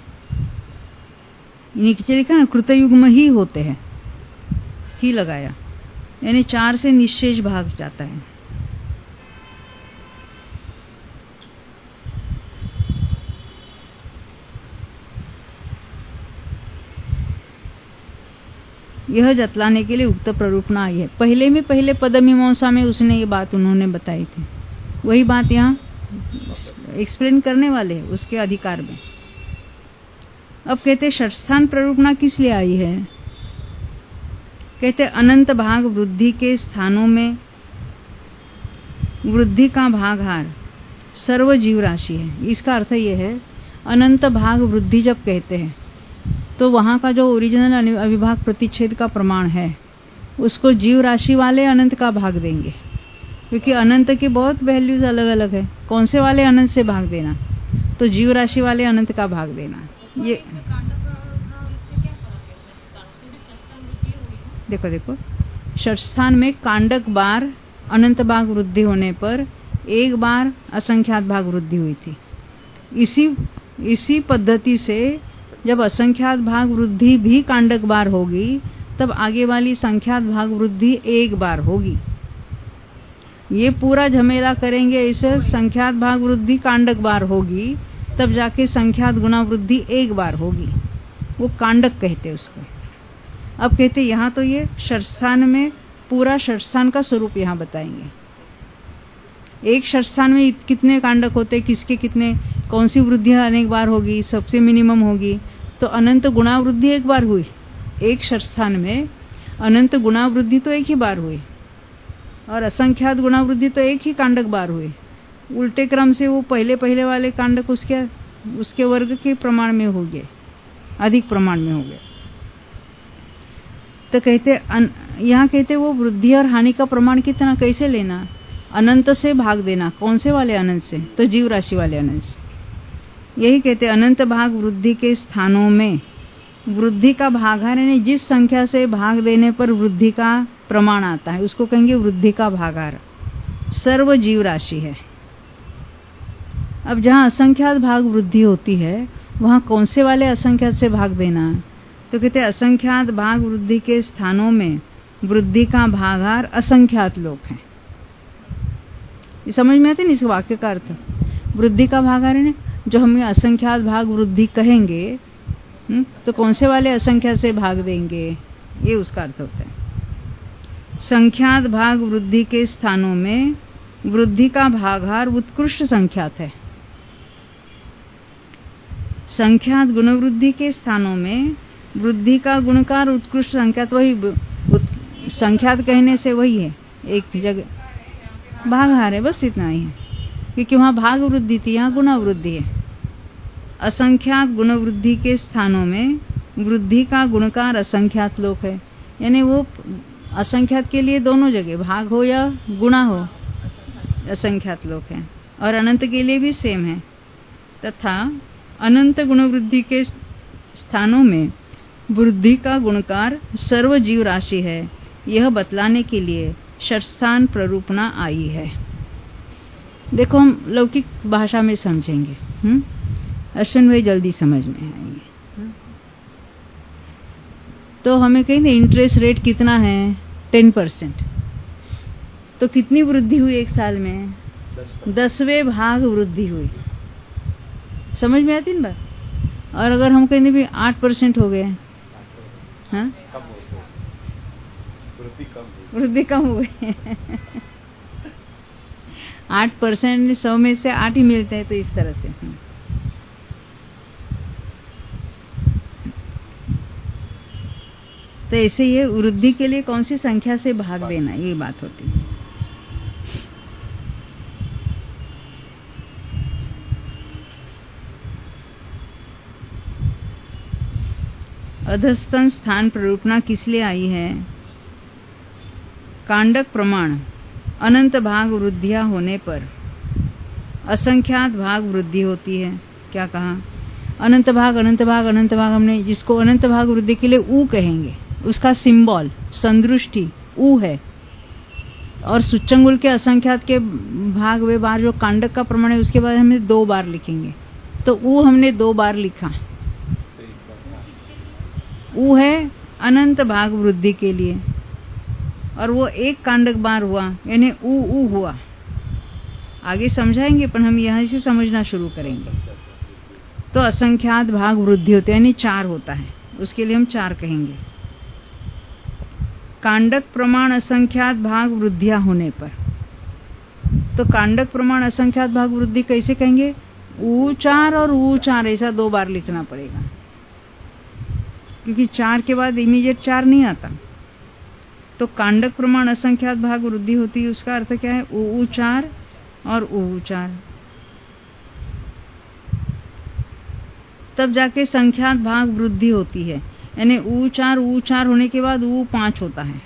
नीचे लिखा ना कृतयुग्म ही होते हैं, ही लगाया, यानी चार से निशेष भाग जाता है। यह जतलाने के लिए उक्त प्ररूपणा आई है। पहले में पहले पदमीमांसा में उसने ये बात उन्होंने बताई थी, वही बात यहाँ एक्सप्लेन करने वाले हैं उसके अधिकार में। अब कहते षष्ठान प्ररूपणा किस लिए आई है? कहते अनंत भाग वृद्धि के स्थानों में वृद्धि का भागहार सर्व जीव राशि है। इसका अर्थ यह है, अनंत भाग वृद्धि जब कहते हैं तो वहां का जो ओरिजिनल अविभाग प्रतिच्छेद का प्रमाण है उसको जीव राशि वाले अनंत का भाग देंगे, क्योंकि अनंत की बहुत वैल्यूज अलग अलग है। कौन से वाले अनंत से भाग देना? तो जीव राशि वाले अनंत का भाग देना। ये देखो देखो षष्ठान में कांडक बार अनंत भाग वृद्धि होने पर एक बार असंख्यात भाग वृद्धि हुई थी। इसी इसी पद्धति से जब असंख्यात भाग वृद्धि भी कांडक बार होगी तब आगे वाली संख्यात भाग वृद्धि एक बार होगी। ये पूरा झमेला करेंगे, इसे संख्यात भाग वृद्धि कांडक बार होगी, तब जाके संख्यात गुणा वृद्धि एक बार होगी, वो कांडक कहते उसको। अब कहते यहाँ तो ये षष्ठान में पूरा षष्ठान का स्वरूप यहाँ बताएंगे। एक षष्ठान में कितने कांडक होते, किसके कितने, कौन सी वृद्धियां अनेक बार होगी, सबसे मिनिमम होगी। तो अनंत गुणा वृद्धि एक बार हुई, एक षष्ठान में अनंत गुणा वृद्धि तो एक ही बार हुई, और असंख्यात गुणा वृद्धि तो एक ही कांडक बार हुई। उल्टे क्रम से वो पहले पहले वाले कांडक उसके उसके वर्ग के प्रमाण में हो गए, अधिक प्रमाण में हो गए। तो कहते यहाँ कहते वो वृद्धि और हानि का प्रमाण कितना, कैसे लेना? अनंत से भाग देना। कौन से वाले अनंत से? तो जीव राशि वाले अनंत से। यही कहते अनंत भाग वृद्धि के स्थानों में वृद्धि का भागाहार, यानी जिस संख्या से भाग देने पर वृद्धि का प्रमाण आता है उसको कहेंगे वृद्धि का भागाहार, सर्व जीव राशि है। अब जहाँ असंख्यात भाग वृद्धि होती है वहाँ कौन से वाले असंख्यात से भाग देना? तो कहते असंख्यात भाग वृद्धि के स्थानों में वृद्धि का भागाहार असंख्यात लोग हैं। ये समझ में आते ना इस वाक्य का अर्थ? वृद्धि का भागाहार है, जो हमें असंख्यात भाग वृद्धि कहेंगे, हुँ? तो कौन से वाले असंख्यात से भाग देंगे, ये उसका अर्थ होता है। संख्यात भाग वृद्धि के स्थानों में वृद्धि का भागाहार उत्कृष्ट संख्यात है। संख्यात गुण वृद्धि के स्थानों में वृद्धि का गुणकार उत्कृष्ट संख्यात, वही संख्यात कहने से वही है, एक जगह भाग हार है, बस इतना ही है, क्योंकि वहां भाग वृद्धि थी, यहाँ गुण वृद्धि है। असंख्यात गुण वृद्धि के स्थानों में वृद्धि का गुणकार असंख्यात लोक है, यानी वो असंख्यात के लिए दोनों जगह भाग हो या गुणा हो असंख्यात लोक है, और अनंत के लिए भी सेम है। तथा अनंत गुण वृद्धि के स्थानों में वृद्धि का गुणकार सर्व जीव राशि है, यह बतलाने के लिए षट्स्थान प्ररूपणा आई है। देखो हम लौकिक भाषा में समझेंगे, हम्म अश्विन भाई जल्दी समझ में आएंगे। तो हमें कहेंगे इंटरेस्ट रेट कितना है, टेन परसेंट, तो कितनी वृद्धि हुई एक साल में, दसवें भाग वृद्धि हुई। समझ में आती ना बात। और अगर हम कहेंगे भी आठ परसेंट हो गए, हाँ वृद्धि कम हो गई आठ परसेंट सौ में से आठ ही मिलते हैं, तो इस तरह से तो ऐसे ये वृद्धि के लिए कौन सी संख्या से भाग देना, ये बात होती है। अधस्तन स्थान प्ररूपणा किस लिए आई है? कांडक प्रमाण अनंत भाग वृद्धियां होने पर असंख्यात भाग वृद्धि होती है। क्या कहा? अनंत भाग अनंत भाग अनंत भाग, हमने जिसको अनंत भाग वृद्धि के लिए ऊ कहेंगे, उसका सिंबल संदृष्टि ऊ है। और सुच्चंगुल के असंख्यात के भाग वे बार जो कांडक का प्रमाण है, उसके बाद हमने दो बार लिखेंगे, तो ऊ हमने दो बार लिखा। ऊ है अनंत भाग वृद्धि के लिए, और वो एक कांडक बार हुआ, यानी ऊ ऊ हुआ। आगे समझाएंगे, पर हम यहाँ से समझना शुरू करेंगे। तो असंख्यात भाग वृद्धि होते हैं, यानी चार होता है, उसके लिए हम चार कहेंगे। कांडक प्रमाण असंख्यात भाग वृद्धियां होने पर, तो कांडक प्रमाण असंख्यात भाग वृद्धि कैसे कहेंगे? ऊ चार और ऊ चार, ऐसा दो बार लिखना पड़ेगा, क्योंकि चार के बाद इमीडिएट चार नहीं आता। तो कांडक प्रमाण असंख्यात भाग वृद्धि होती है, उसका अर्थ क्या है? ऊ ऊ चार और ऊ चार, तब जाके संख्यात भाग वृद्धि होती है, यानी ऊ चार ऊ चार होने के बाद ऊ पांच होता है।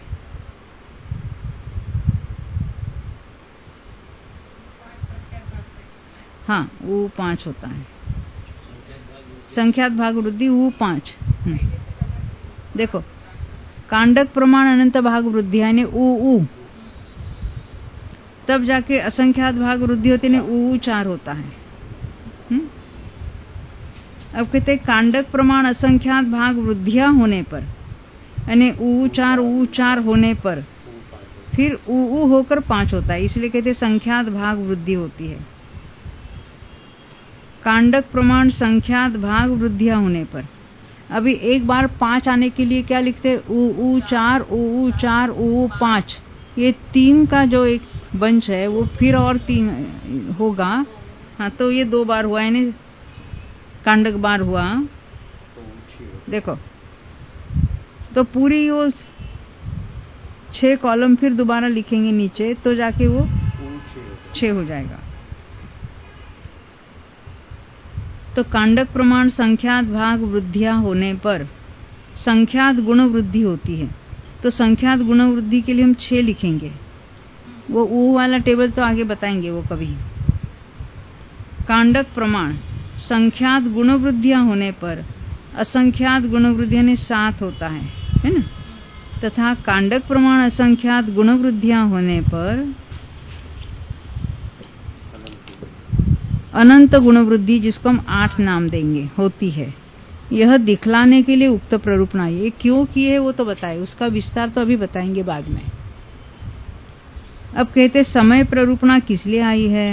हाँ, ऊ पांच होता है, संख्यात भाग वृद्धि ऊ पांच। देखो, कांडक प्रमाण अनंत भाग वृद्धि यानी ऊ ऊ, तब जाके असंख्यात भाग वृद्धि होती है, ऊ चार होता है। हुँ? अब कहते कांडक प्रमाण असंख्यात भाग वृद्धियां होने पर, यानी ऊ चार ऊ चार होने पर फिर ऊ ऊ होकर पांच होता है, इसलिए कहते संख्यात भाग वृद्धि होती है। कांडक प्रमाण संख्यात भाग वृद्धियां होने पर, अभी एक बार पांच आने के लिए क्या लिखते? ऊ ऊ चार ऊ ऊ चार ऊ पांच, ये तीन का जो एक बंच है वो फिर और तीन होगा। हाँ, तो ये दो बार हुआ, यानी कांडक बार हुआ। देखो, तो पूरी वो छह कॉलम फिर दोबारा लिखेंगे नीचे, तो जाके वो छह हो जाएगा। तो कांडक प्रमाण संख्यात भाग वृद्धियां होने पर संख्यात गुण वृद्धि होती है। तो संख्यात गुण वृद्धि के लिए हम छह लिखेंगे, वो ऊ वाला टेबल तो आगे बताएंगे वो कभी। कांडक प्रमाण संख्यात गुण वृद्धियां होने पर असंख्यात गुण वृद्धियां ने सात होता है, है ना? तथा कांडक प्रमाण असंख्यात गुण वृद्धियां होने पर अनंत गुण वृद्धि, जिसको हम आठ नाम देंगे, होती है। यह दिखलाने के लिए उक्त प्ररूपणा, ये क्यों की है वो तो बताए, उसका विस्तार तो अभी बताएंगे बाद में। अब कहते समय प्ररूपणा किस लिए आई है?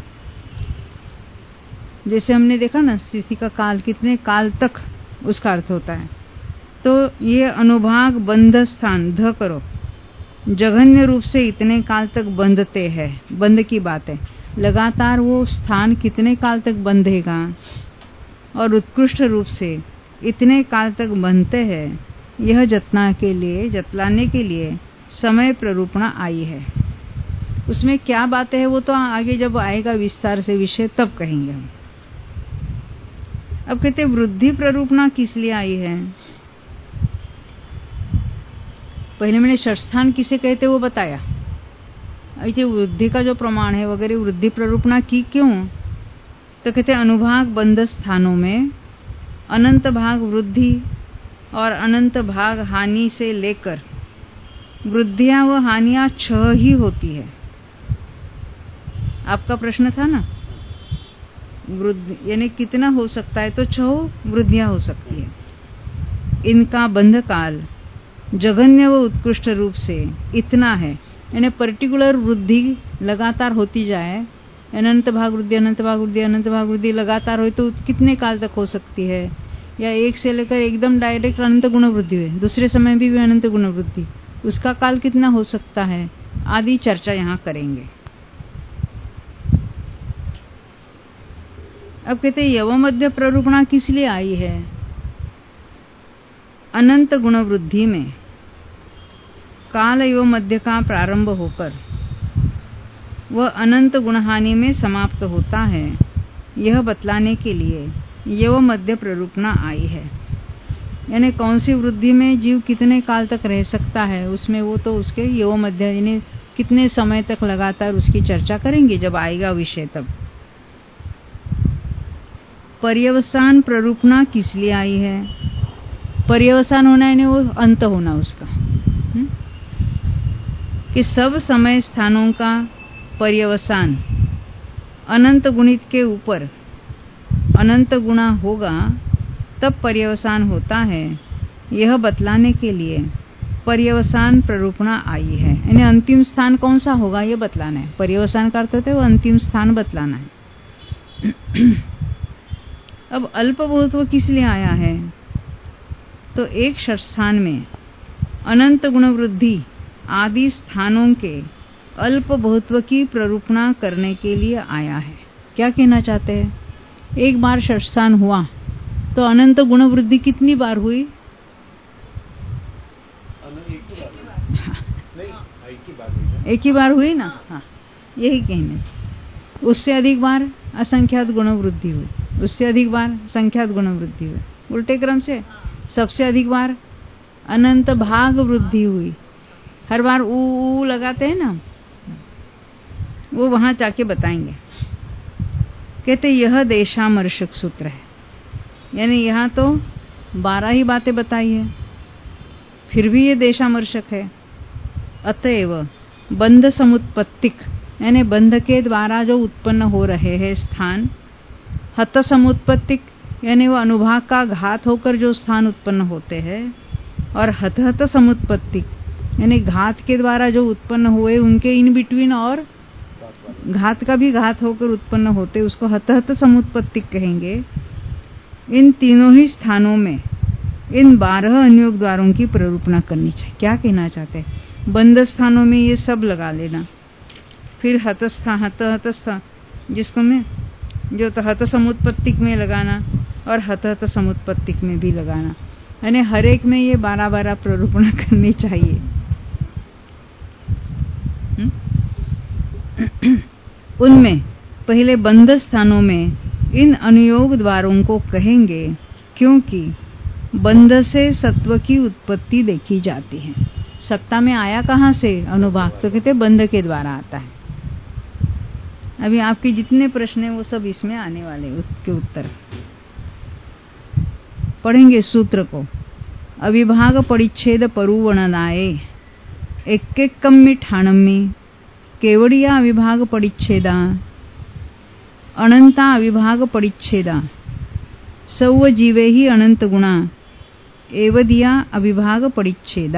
जैसे हमने देखा ना, स्थिति का काल, कितने काल तक उसका अर्थ होता है। तो ये अनुभाग बंध स्थान, ध करो, जघन्य रूप से इतने काल तक बंधते हैं, बंध की बात है। लगातार वो स्थान कितने काल तक बंधेगा, और उत्कृष्ट रूप से इतने काल तक बंधते हैं, यह जतना के लिए, जतलाने के लिए समय प्ररूपणा आई है। उसमें क्या बातें हैं वो तो आगे जब आएगा विस्तार से विषय तब कहेंगे हम। अब कहते वृद्धि प्ररूपणा किस लिए आई है। पहले मैंने षष्ठान किसे कहते वो बताया। ऐसे वृद्धि का जो प्रमाण है वगैरह वृद्धि प्ररूपणा की क्यों, तो कहते अनुभाग बंध स्थानों में अनंत भाग वृद्धि और अनंत भाग हानि से लेकर वृद्धियां व हानियां छह ही होती है। आपका प्रश्न था ना, वृद्धि यानी कितना हो सकता है, तो छह वृद्धियां हो सकती है। इनका बंध काल जघन्य व उत्कृष्ट रूप से इतना है, यानी पर्टिकुलर वृद्धि लगातार होती जाए, अनंत भाग वृद्धि अनंत भाग वृद्धि अनंत भाग वृद्धि लगातार हो तो कितने काल तक हो सकती है, या एक से लेकर एकदम डायरेक्ट अनंत गुण वृद्धि है, दूसरे समय भी, भी अनंत गुण वृद्धि, उसका काल कितना हो सकता है आदि चर्चा यहाँ करेंगे। अब कहते हैं यव मध्य प्ररूपणा किस लिए आई है। अनंत गुण वृद्धि में काल एवं मध्य का प्रारंभ होकर वह अनंत गुणहानि में समाप्त होता है, यह बतलाने के लिए यव मध्य प्ररूपणा आई है। यानी कौन सी वृद्धि में जीव कितने काल तक रह सकता है, उसमें वो तो उसके यव मध्य यानी कितने समय तक लगातार उसकी चर्चा करेंगे जब आएगा विषय तब। पर्यवसान प्ररूपणा किस लिए आई है। पर्यवसान होना यानी वो अंत होना उसका, हुँ? कि सब समय स्थानों का पर्यवसान अनंत गुणित के ऊपर अनंत गुणा होगा तब पर्यवसान होता है, यह बतलाने के लिए पर्यवसान प्ररूपणा आई है। यानी अंतिम स्थान कौन सा होगा ये बतलाना है। पर्यवसान का अर्थ होता है वो अंतिम स्थान बतलाना है। अब अल्प बहुत्व किस लिए आया है, तो एक षष्ठान में अनंत गुण वृद्धि आदि स्थानों के अल्प बहुत्व की प्ररूपणा करने के लिए आया है। क्या कहना चाहते हैं, एक बार षष्ठान हुआ तो अनंत गुण वृद्धि कितनी बार हुई, एक ही बार हुई ना, हाँ यही कहने से। उससे अधिक बार असंख्यात गुण वृद्धि हुई, उससे अधिक बार संख्यात गुण वृद्धि हुई, उल्टे क्रम से सबसे अधिक बार अनंत भाग वृद्धि हुई। हर बार ऊ ऊ लगाते हैं ना, वो वहां जाके बताएंगे। कहते यह देशामर्शक सूत्र है, यानी यहाँ तो बारह ही बातें बताई है, फिर भी ये देशामर्शक है। अतएव बंध समुत्पत्तिक यानी बंध के द्वारा जो उत्पन्न हो रहे हैं स्थान, हत समुत्पत्तिक यानी वो अनुभाग का घात होकर जो स्थान उत्पन्न होते हैं, और हत हत समुत्पत्तिक यानी घात के द्वारा जो उत्पन्न हुए उनके इन बिटवीन और घात का भी घात होकर उत्पन्न होते, उसको हत हत समुत्पत्तिक कहेंगे। इन तीनों ही स्थानों में इन बारह अनुयोग द्वारों की प्ररूपणा करनी चाहिए। क्या कहना चाहते हैं, बंद स्थानों में ये सब लगा लेना, फिर हतस्था हत हतस्था जिसको में जो तो हत समुत्पत्तिक में लगाना और हत हत समुत्पत्तिक में भी लगाना, यानी हर एक में ये बारह बारह प्ररूपणा करनी चाहिए। उनमें पहले बंद स्थानों में इन अनुयोग द्वारों को कहेंगे, क्योंकि बंध से सत्व की उत्पत्ति देखी जाती है। सत्ता में आया कहाँ से अनुभाग, तो कहते बंध के द्वारा आता है। अभी आपके जितने प्रश्न हैं वो सब इसमें आने वाले, उसके उत्तर पढ़ेंगे। सूत्र को अविभाग परिच्छेद परुवणनाए एक एक कम्मी ठाणम्मी केवड़िया अविभाग परिच्छेदा अनंता अविभाग परिच्छेदा सौव जीवे ही अनंत गुणा एवदिया अविभाग परिच्छेदा।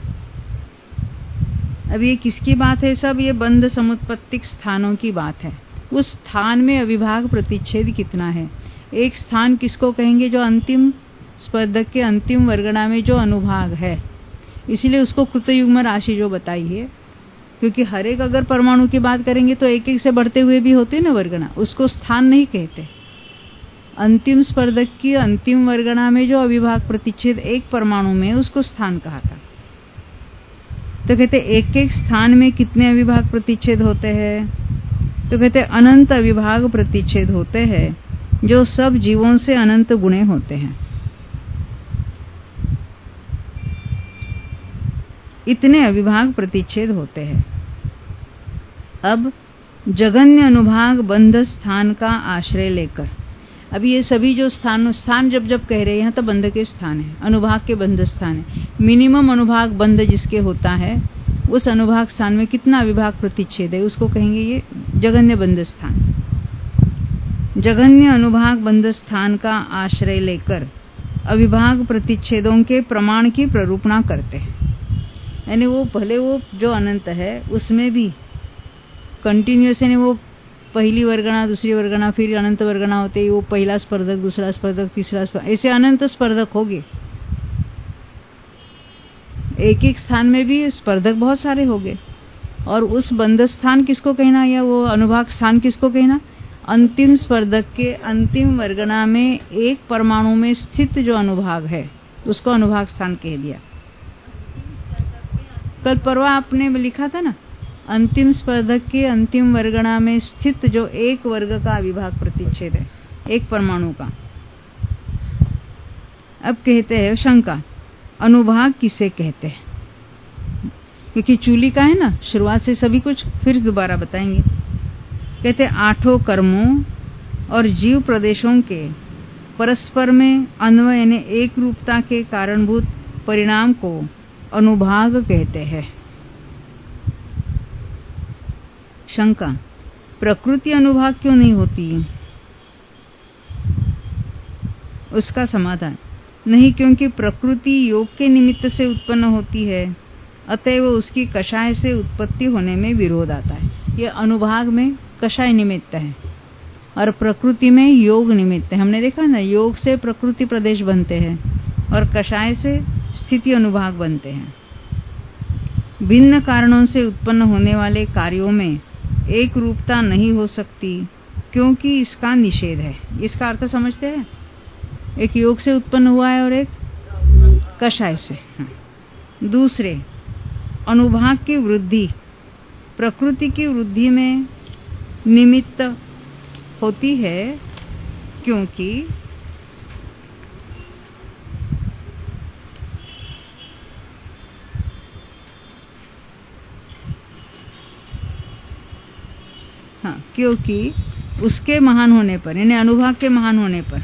अब ये किसकी बात है, सब ये बंध समुत्पत्तिक स्थानों की बात है। उस स्थान में अविभाग प्रतिच्छेद कितना है। एक स्थान किसको कहेंगे, जो अंतिम स्पर्धक के अंतिम वर्गणा में जो अनुभाग है, इसलिए उसको कृतयुग्म राशि जो बताई है, क्योंकि हर एक अगर परमाणु की बात करेंगे तो एक एक से बढ़ते हुए भी होते ना वर्गणा, उसको स्थान नहीं कहते। अंतिम स्पर्धक की अंतिम वर्गणा में जो अविभाग प्रतिच्छेद एक परमाणु में, उसको स्थान कहा था। तो कहते एक एक स्थान में कितने अविभाग प्रतिच्छेद होते हैं? तो कहते अनंत अविभाग प्रतिच्छेद होते हैं, जो सब जीवों से अनंत गुणे होते हैं। इतने अविभाग प्रतिच्छेद होते हैं। अब जगन्य अनुभाग बंध स्थान का आश्रय लेकर, अभी ये सभी जो स्थान स्थान जब जब कह रहे हैं, यहाँ तो बंध के स्थान है, अनुभाग के बंध स्थान है। मिनिमम अनुभाग बंध जिसके होता है, उस अनुभाग स्थान में कितना अविभाग प्रतिच्छेद है, उसको कहेंगे ये जगन्य बंध स्थान। जगन्य अनुभाग बंध स्थान का आश्रय लेकर अविभाग प्रतिच्छेदों के प्रमाण की प्ररूपणा करते हैं। यानी वो भले वो जो अनंत है उसमें भी कंटिन्यूस, यानी वो पहली वर्गणा, दूसरी वर्गणा, फिर अनंत वर्गणा होते ही वो पहला स्पर्धक, दूसरा स्पर्धक, तीसरा स्पर्धक, ऐसे अनंत स्पर्धक होंगे। एक एक स्थान में भी स्पर्धक बहुत सारे होंगे। और उस बंध स्थान किसको कहना, या वो अनुभाग स्थान किसको कहना? अंतिम स्पर्धक के अंतिम वर्गणा में एक परमाणु में स्थित जो अनुभाग है उसको अनुभाग स्थान कह दिया। कल परवा आपने लिखा था ना, अंतिम स्पर्धक के अंतिम वर्गणा में स्थित जो एक वर्ग का अविभाग प्रतिच्छेद है, एक परमाणु का। अब कहते हैं शंका, अनुभाग किसे कहते हैं? क्योंकि चूली का है ना, शुरुआत से सभी कुछ फिर दोबारा बताएंगे। कहते आठों कर्मों और जीव प्रदेशों के परस्पर में अन्वय यानी एक रूपता के कारणभूत परिणाम को अनुभाग कहते हैं। शंका, प्रकृति अनुभाग क्यों नहीं होती? उसका समाधान, नहीं, क्योंकि प्रकृति योग के निमित्त से उत्पन्न होती है, अतएव उसकी कषाय से उत्पत्ति होने में विरोध आता है। यह अनुभाग में कषाय निमित्त है और प्रकृति में योग निमित्त है। हमने देखा ना, योग से प्रकृति प्रदेश बनते हैं और कषाय से स्थिति अनुभाग बनते हैं। भिन्न कारणों से उत्पन्न होने वाले कार्यों में एक रूपता नहीं हो सकती, क्योंकि इसका निषेध है। इसका अर्थ समझते हैं? एक योग से उत्पन्न हुआ है और एक कषाय से। हाँ। दूसरे, अनुभाग की वृद्धि प्रकृति की वृद्धि में निमित्त होती है, क्योंकि हाँ क्योंकि उसके महान होने पर, यानी अनुभाग के महान होने पर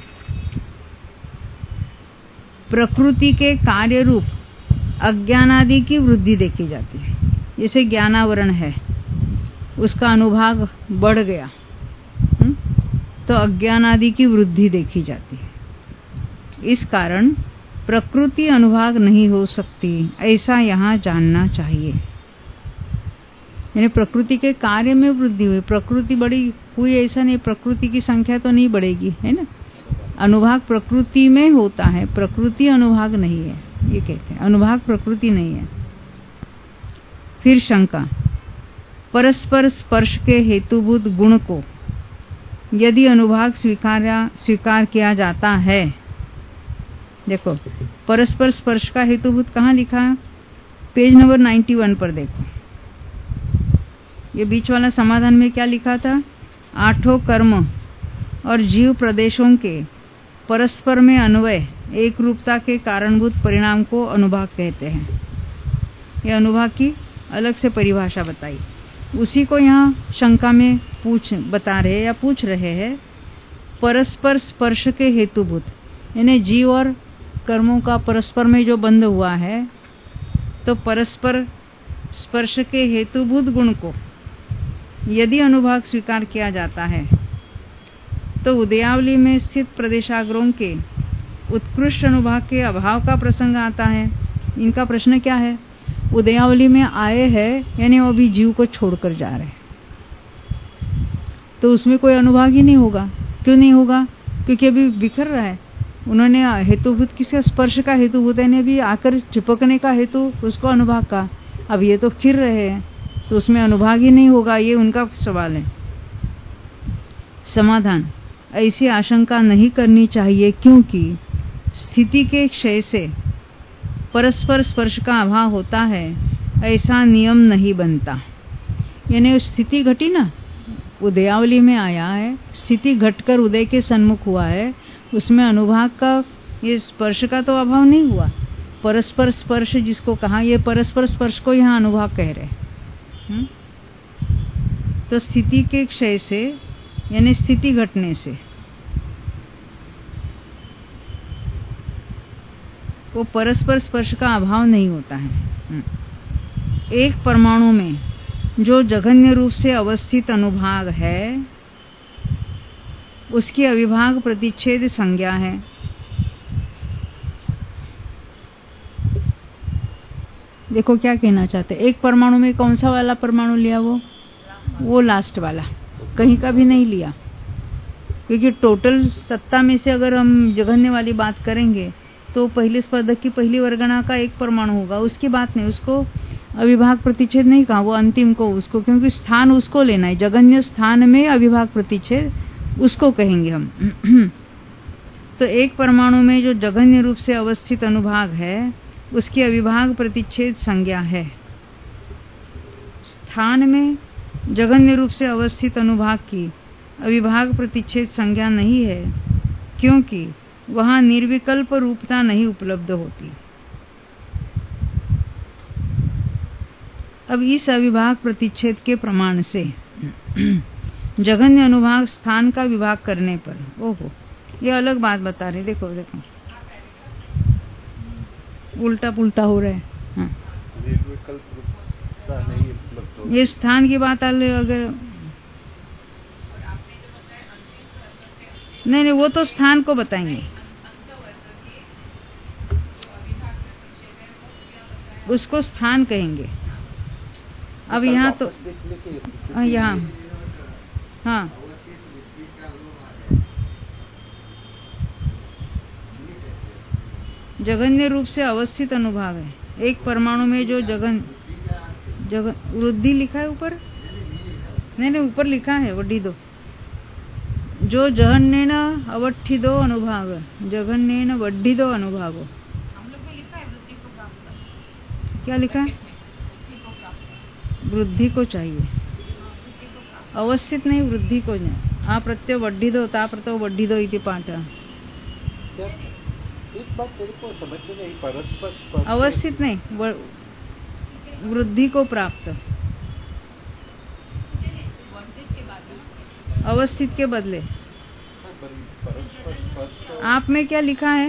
प्रकृति के कार्य रूप अज्ञान आदि की वृद्धि देखी जाती है। जैसे ज्ञानावरण है, उसका अनुभाग बढ़ गया तो अज्ञान आदि की वृद्धि देखी जाती है। इस कारण प्रकृति अनुभाग नहीं हो सकती, ऐसा यहाँ जानना चाहिए। यानी प्रकृति के कार्य में वृद्धि हुई, प्रकृति बड़ी हुई ऐसा नहीं, प्रकृति की संख्या तो नहीं बढ़ेगी, है ना। अनुभाग प्रकृति में होता है, प्रकृति अनुभाग नहीं है, ये कहते हैं। अनुभाग प्रकृति नहीं है। फिर शंका, परस्पर स्पर्श के हेतुभूत गुण को यदि अनुभाग स्वीकार स्वीकार किया जाता है, देखो परस्पर स्पर्श का हेतुभूत कहाँ लिखा है? पेज नंबर इक्यानवे पर देखो। ये बीच वाला समाधान में क्या लिखा था? आठों कर्म और जीव प्रदेशों के परस्पर में अन्वय एक रूपता के कारणभूत परिणाम को अनुभाग कहते हैं। ये अनुभाग की अलग से परिभाषा बताई, उसी को यहाँ शंका में पूछ बता रहे या पूछ रहे हैं। परस्पर स्पर्श के हेतुभूत, यानी जीव और कर्मों का परस्पर में जो बंध हुआ है, तो परस्पर स्पर्श के हेतुभूत गुण को यदि अनुभाग स्वीकार किया जाता है तो उदयावली में स्थित प्रदेशाग्रों के उत्कृष्ट अनुभाग के अभाव का प्रसंग आता है। इनका प्रश्न क्या है? उदयावली में आए हैं, यानी वो भी जीव को छोड़कर जा रहे हैं, तो उसमें कोई अनुभाग ही नहीं होगा। क्यों नहीं होगा? क्योंकि अभी बिखर रहा है। उन्होंने हेतुभूत किसका? स्पर्श का हेतुभूत है, अभी आकर चिपकने का हेतु उसको अनुभाग का। अब ये तो फिर रहे हैं, तो उसमें अनुभाग ही नहीं होगा, ये उनका सवाल है। समाधान, ऐसी आशंका नहीं करनी चाहिए, क्योंकि स्थिति के क्षय से परस्पर स्पर्श का अभाव होता है, ऐसा नियम नहीं बनता। यानी स्थिति घटी ना, उदयावली में आया है, स्थिति घटकर उदय के सन्मुख हुआ है, उसमें अनुभाग का, ये स्पर्श का तो अभाव नहीं हुआ। परस्पर स्पर्श जिसको कहा, ये परस्पर स्पर्श को यहाँ अनुभाग कह रहे हैं। तो स्थिति के क्षय से यानी स्थिति घटने से वो परस्पर स्पर्श का अभाव नहीं होता है। एक परमाणु में जो जघन्य रूप से अवस्थित अनुभाग है उसकी अविभाग प्रतिच्छेद संज्ञा है। देखो क्या कहना चाहते हैं, एक परमाणु में कौन सा वाला परमाणु लिया, वो वो लास्ट वाला, कहीं का भी नहीं लिया, क्योंकि टोटल सत्ता में से अगर हम जघन्य वाली बात करेंगे तो पहले स्पर्धक की पहली वर्गणा का एक परमाणु होगा, उसकी बात नहीं, उसको अविभाग प्रतिच्छेद नहीं कहा, वो अंतिम को उसको, क्योंकि स्थान उसको लेना है, जघन्य स्थान में अविभाग प्रतिच्छेद उसको कहेंगे हम। तो एक परमाणु में जो जघन्य रूप से अवस्थित अनुभाग है उसकी अविभाग प्रतिच्छेद संज्ञा है। स्थान में जघन्य रूप से अवस्थित अनुभाग की अविभाग प्रतिच्छेद संज्ञा नहीं है, क्योंकि वहां निर्विकल्प रूपता नहीं उपलब्ध होती। अब इस अविभाग प्रतिच्छेद के प्रमाण से जघन्य अनुभाग स्थान का विभाग करने पर, ओहो ये अलग बात बता रहे, देखो देखो उल्टा पुल्टा हो रहा है। हाँ। ये स्थान की बात अगर नहीं नहीं वो तो स्थान को बताएंगे, उसको स्थान कहेंगे। अब यहाँ तो यहाँ हाँ जघन्य रूप से अवस्थित अनुभाग है, एक परमाणु में जो जगन जगन वृद्धि लिखा है ऊपर, नहीं नहीं ऊपर लिखा है वड्डी दो, जो जघन्येन अवट्ठिदो अनुभाग, जघन्येन वड्ढिदो अनुभागो। हम लोग में लिखा है वृद्धि को प्राप्त, क्या लिखा है? वृद्धि को चाहिए, अवस्थित नहीं, वृद्धि को नहीं। आ प्रत्यय वड्ढिदो, ता प्रत्यय वड्ढिदो इति पाठ। एक बात तेरे को समझ में नहीं, परस्पर अवस्थित नहीं, वृद्धि को प्राप्त, अवस्थित के बदले। आप में क्या लिखा है?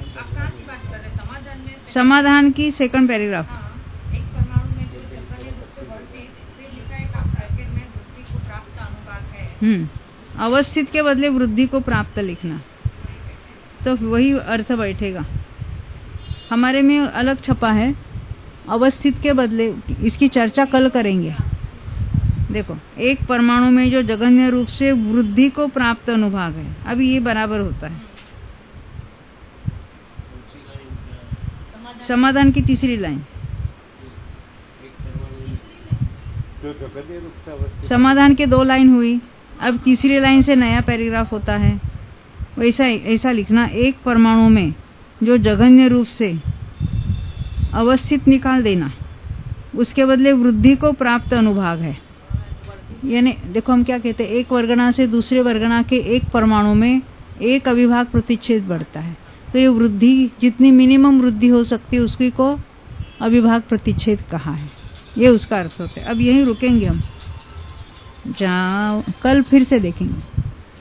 समाधान की सेकंड पैराग्राफ। एक परमाणु में जो जघन्य रूप से वर्धित, फिर लिखा है का ब्रैकेट में वृद्धि को प्राप्त अनुभाग है। हम्म अवस्थित के बदले वृद्धि को प्राप्त लिखना, तो वही अर्थ बैठेगा। हमारे में अलग छपा है, अवस्थित के बदले, इसकी चर्चा कल करेंगे। देखो एक परमाणु में जो जघन्य रूप से वृद्धि को प्राप्त अनुभाग है, अभी ये बराबर होता है। समाधान की तीसरी लाइन, समाधान के दो लाइन हुई, अब तीसरी लाइन से नया पैराग्राफ होता है। वैसा ऐसा लिखना, एक परमाणु में जो जघन्य रूप से अवस्थित निकाल देना, उसके बदले वृद्धि को प्राप्त अनुभाग है। यानी देखो हम क्या कहते हैं, एक वर्गणा से दूसरे वर्गणा के एक परमाणु में एक अविभाग प्रतिच्छेद बढ़ता है, तो ये वृद्धि जितनी मिनिमम वृद्धि हो सकती है उसकी को अविभाग प्रतिच्छेद कहा है, ये उसका अर्थ होता है। अब यहीं रुकेंगे हम, जाओ कल फिर से देखेंगे।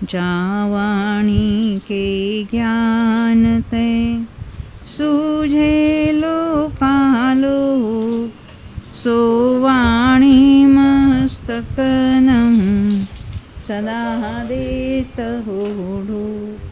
जावाणी के ज्ञान ते सूझे लोकालो, सोवाणी मस्तकनम सदा देत होडो।